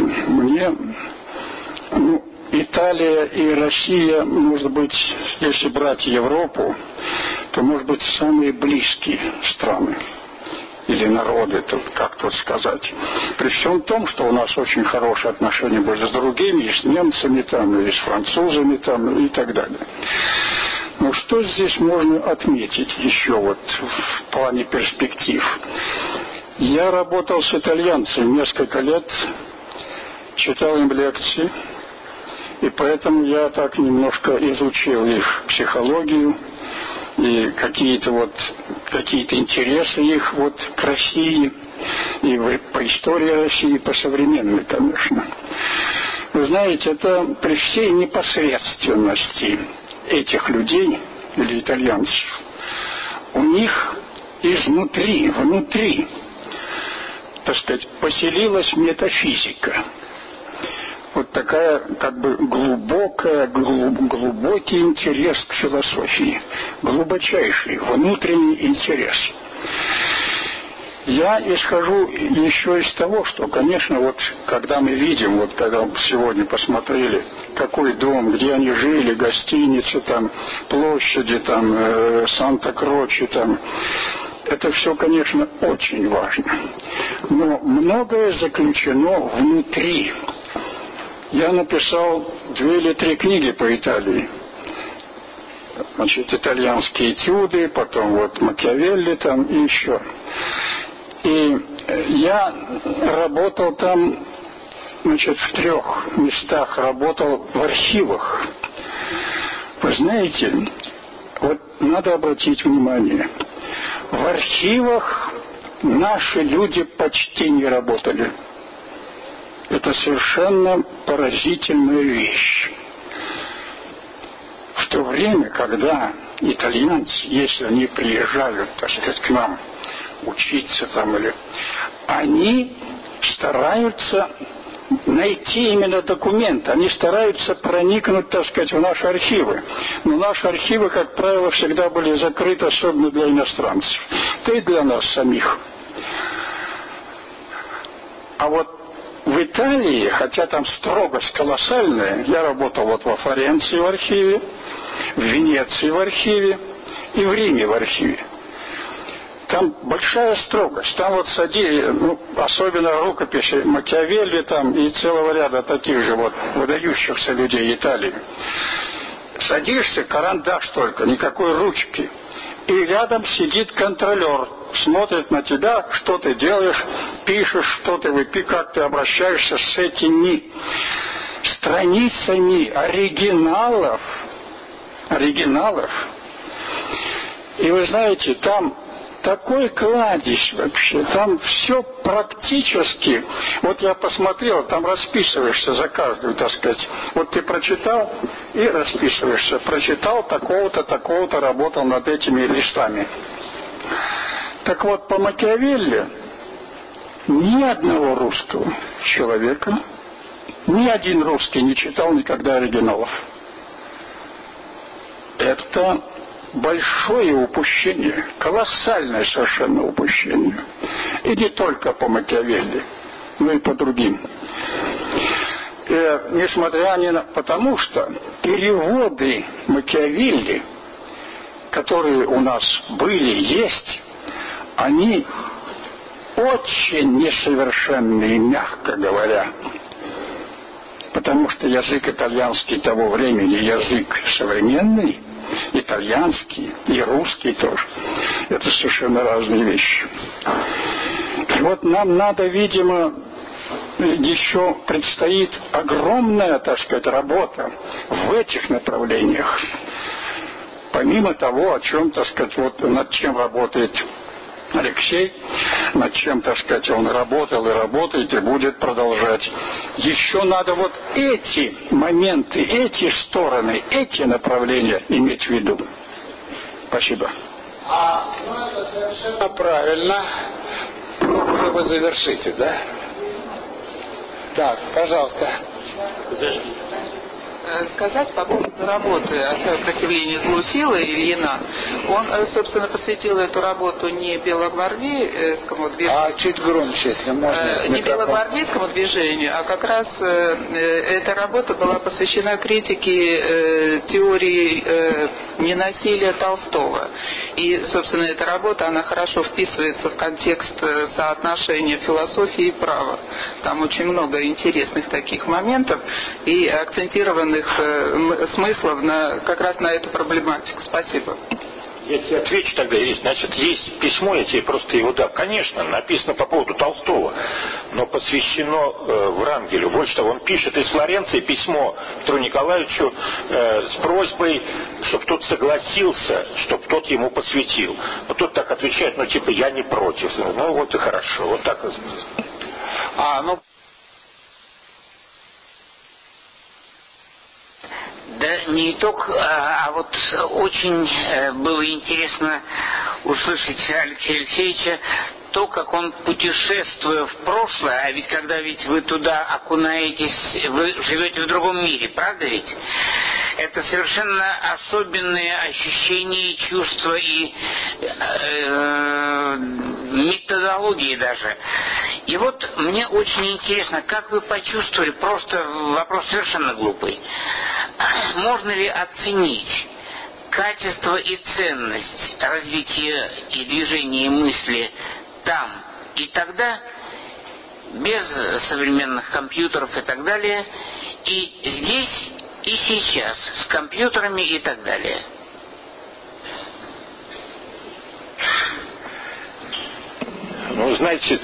Италия и Россия, может быть, если брать Европу, то, может быть, самые близкие страны или народы, как тут сказать. При всем том, что у нас очень хорошие отношения были с другими, и с немцами, и с французами, и так далее. Но что здесь можно отметить еще в плане перспектив? Я работал с итальянцами несколько лет, читал им лекции, и поэтому я так немножко изучил их психологию и какие-то интересы их к России, и по истории России, и по современной, конечно. Вы знаете, это при всей непосредственности этих людей, или итальянцев, у них внутри, так сказать, поселилась метафизика. Такая глубокий интерес к философии, глубочайший внутренний интерес. Я исхожу еще из того, что, конечно, когда мы видим, когда сегодня посмотрели, какой дом, где они жили, гостиницы, площади, Санта-Кроче, это все, конечно, очень важно. Но многое заключено внутри. Я написал 2 или 3 книги по Италии. Значит, итальянские этюды, потом вот Макиавелли там и еще. И я работал там, значит, в 3 местах, работал в архивах. Вы знаете, вот надо обратить внимание, в архивах наши люди почти не работали. Это совершенно поразительная вещь. В то время, когда итальянцы, если они приезжают, так сказать, к нам учиться там, или они стараются найти именно документы, они стараются проникнуть, так сказать, в наши архивы. Но наши архивы, как правило, всегда были закрыты, особенно для иностранцев, да и для нас самих. А вот в Италии, хотя там строгость колоссальная, я работал вот во Флоренции в архиве, в Венеции в архиве и в Риме в архиве. Там большая строгость. Там вот особенно рукописи Макиавелли там и целого ряда таких же вот выдающихся людей Италии. Садишься, карандаш только, никакой ручки. И рядом сидит контролер, смотрит на тебя, что ты делаешь, пишешь, что ты как ты обращаешься с этими страницами оригиналов. И вы знаете, там такой кладезь вообще, там все практически, вот я посмотрел, там расписываешься за каждую, так сказать, вот ты прочитал и расписываешься, прочитал такого-то, такого-то, работал над этими листами. Так вот, по Макиавелли ни одного русского человека, ни один русский не читал никогда оригиналов. Это большое упущение, колоссальное совершенно упущение. И не только по Макиавелли, но и по другим. Несмотря ни на... Потому что переводы Макиавелли, которые у нас были, есть, они очень несовершенные, мягко говоря. Потому что язык итальянский того времени, язык современный, итальянский и русский тоже. Это совершенно разные вещи. И вот нам надо, видимо, еще предстоит огромная, так сказать, работа в этих направлениях. Помимо того, о чем, так сказать, вот над чем работает Алексей, над чем, так сказать, он работал и работает, и будет продолжать. Еще надо вот эти моменты, эти стороны, эти направления иметь в виду. Спасибо. Это совершенно правильно. Уже вы завершите, да? Так, пожалуйста. Сказать по поводу работы о сопротивлении злу силы Ильина. Он, собственно, посвятил эту работу не белогвардейскому движению, а чуть громче, если можно. Не белогвардейскому движению, а как раз эта работа была посвящена критике теории ненасилия Толстого. И, собственно, эта работа, она хорошо вписывается в контекст соотношения философии и права. Там очень много интересных таких моментов и акцентированных смыслов как раз на эту проблематику. Спасибо. Я тебе отвечу тогда, Ирина. Значит, есть письмо, я тебе просто его дам. Конечно, написано по поводу Толстого, но посвящено Врангелю. Больше того, он пишет из Флоренции письмо Петру Николаевичу с просьбой, чтобы тот согласился, чтобы тот ему посвятил. Но тот так отвечает, типа, я не против. Ну, вот и хорошо. Вот так. Да не итог, а вот очень было интересно услышать Алексея Алексеевича то, как он, путешествуя в прошлое, а ведь когда вы туда окунаетесь, вы живете в другом мире, правда ведь? Это совершенно особенные ощущения, чувства и методологии даже. И вот мне очень интересно, как вы почувствовали, просто вопрос совершенно глупый, можно ли оценить, качество и ценность развития и движения мысли там и тогда, без современных компьютеров и так далее, и здесь, и сейчас, с компьютерами и так далее. Ну, знаете,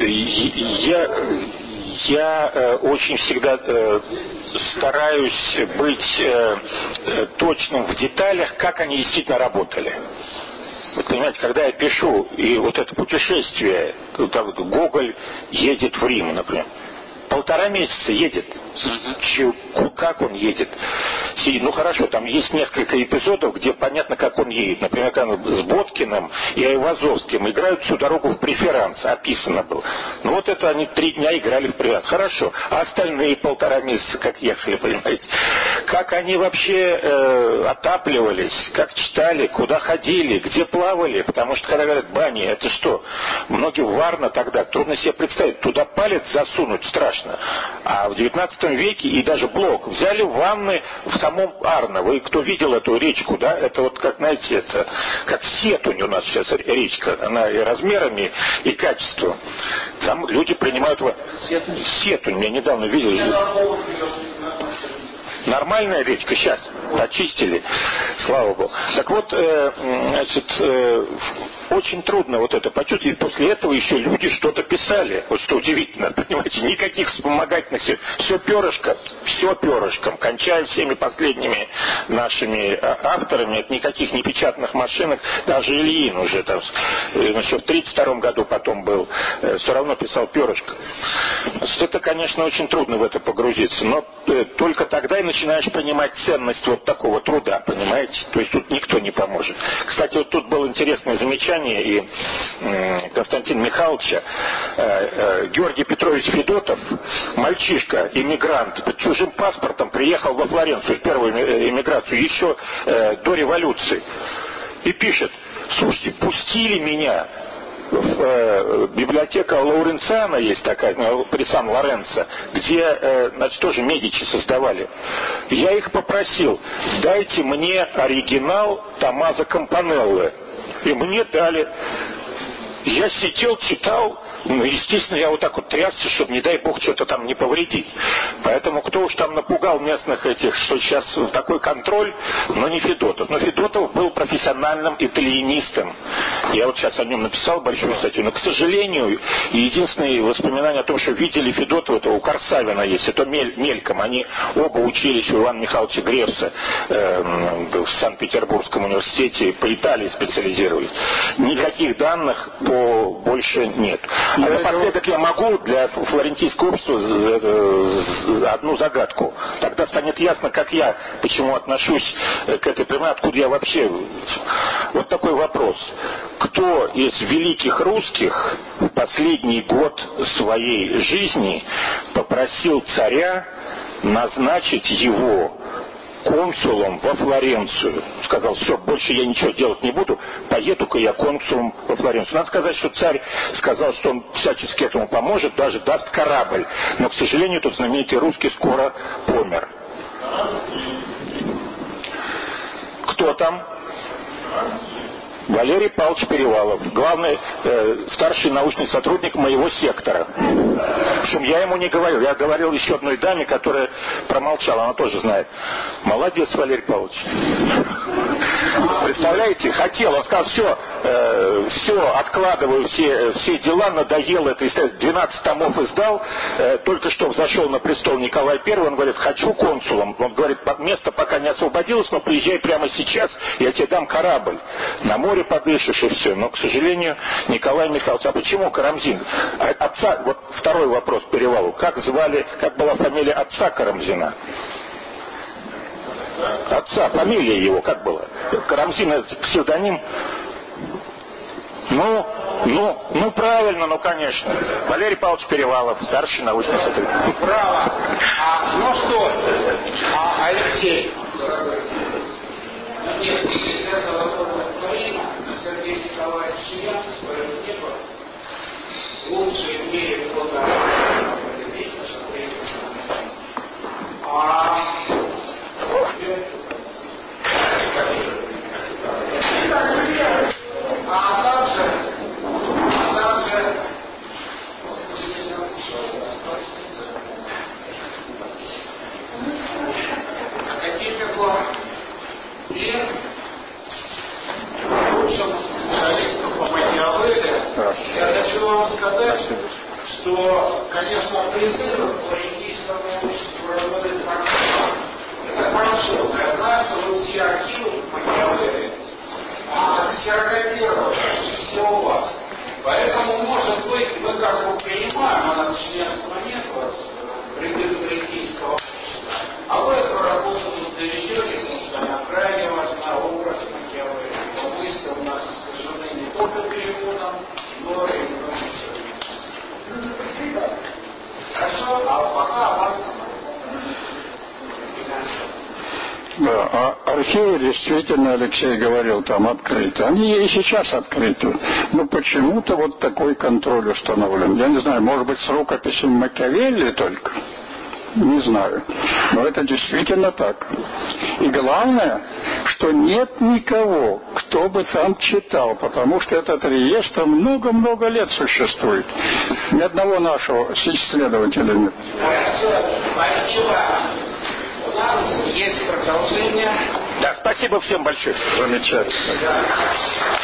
я очень всегда стараюсь быть точным в деталях, как они действительно работали. Вы понимаете, когда я пишу, и вот это путешествие, когда Гоголь едет в Рим, например, 1,5 месяца едет. Как он едет? Ну хорошо, там есть несколько эпизодов, где понятно, как он едет. Например, когда с Боткиным и Айвазовским играют всю дорогу в преферанс, описано было. Ну вот это они 3 дня играли в преферанс. Хорошо. А остальные 1,5 месяца как ехали, понимаете? Как они вообще отапливались, как читали, куда ходили, где плавали. Потому что когда говорят бани, это что? Многие Варна тогда, трудно себе представить, туда палец засунуть страшно. А в 19 веке и даже Блок взяли ванны в самом Арно. Вы кто видел эту речку, да? Это вот как, знаете, это как Сетунь у нас сейчас речка. Она и размерами, и качеством. Там люди принимают... Сетунь, я недавно видел. Нормальная речка сейчас. Очистили. Слава Богу. Так вот, значит, очень трудно вот это почувствовать. И после этого еще люди что-то писали. Вот что удивительно, понимаете, никаких вспомогательных. Все перышком. Кончая всеми последними нашими авторами, это никаких непечатных машинок. Даже Ильин уже там, еще в 1932 году потом был, все равно писал перышком. Это, конечно, очень трудно в это погрузиться. Но только тогда и начинаешь понимать ценность вот такого труда, понимаете? То есть тут никто не поможет. Кстати, вот тут было интересное замечание и Константина Михайловича. Георгий Петрович Федотов, мальчишка, иммигрант, под чужим паспортом приехал во Флоренцию, в первую эмиграцию, еще до революции. И пишет: слушайте, пустили меня в библиотека Лауренциана, есть такая, при Сан-Лоренцо, где, значит, тоже Медичи создавали. Я их попросил: дайте мне оригинал Томмазо Кампанеллы. И мне дали. Я сидел, читал. Ну, естественно, я вот так вот трясся, чтобы, не дай бог, что-то там не повредить. Поэтому кто уж там напугал местных этих, что сейчас такой контроль, но не Федотов. Но Федотов был профессиональным итальянистом. Я вот сейчас о нем написал большую статью. Но, к сожалению, единственное воспоминание о том, что видели Федотова, это у Корсавина есть, это мельком. Они оба учились у Ивана Михайловича Гревса в Санкт-Петербургском университете, по Италии специализировались. Никаких данных больше нет. А напоследок я могу для флорентийского общества одну загадку. Тогда станет ясно, как я, почему отношусь к этой проблеме, откуда я вообще. Вот такой вопрос. Кто из великих русских в последний год своей жизни попросил царя назначить его консулом во Флоренцию? Сказал: все, больше я ничего делать не буду, поеду-ка я консулом во Флоренцию. Надо сказать, что царь сказал, что он всячески этому поможет, даже даст корабль. Но, к сожалению, тот знаменитый русский скоро помер. Кто там? Валерий Павлович Перевалов, главный старший научный сотрудник моего сектора. В общем, я ему не говорил. Я говорил еще одной даме, которая промолчала, она тоже знает. Молодец, Валерий Павлович. Представляете, хотел, он сказал: все, откладываю все дела, надоело это, 12 томов издал, только что взошел на престол Николай I, он говорит: хочу консулом. Он говорит: место пока не освободилось, но приезжай прямо сейчас, я тебе дам корабль. На море подышишь и все. Но, к сожалению, Николай Михайлович. А почему Карамзин? Отца, вот второй вопрос Перевалу. Как звали, как была фамилия отца Карамзина? Отца, фамилия его как была? Карамзин — это псевдоним? Ну, правильно, ну, конечно. Валерий Павлович Перевалов, старший научный сотрудник. Браво! Ну что, Алексей? Сергей Николаевич Шиян в своем небо лучший в мире фото сказать, что, конечно, призыв к флорентийскому обществу работает так. Это хорошо. Я знаю, что вы все архивы Макиавелли, с 41-го, все у вас. Поэтому, может быть, мы как бы принимаем, у нас членства нет у вас, призыв флорентийского общества, а вы эту работу тут доведете, потому что она крайне важна, образ Макиавелли. Мысли у нас искажены не только переводом, но и хорошо, а пока вас. Да, а архивы действительно, Алексей говорил, там открыты. Они и сейчас открыты. Но почему-то вот такой контроль установлен. Я не знаю, может быть, с рукописями Макиавелли только? Не знаю. Но это действительно так. И главное, что нет никого, кто бы там читал, потому что этот реестр много-много лет существует. Ни одного нашего исследователя нет. Спасибо. У нас есть продолжение. Да, спасибо всем большое. Замечательно.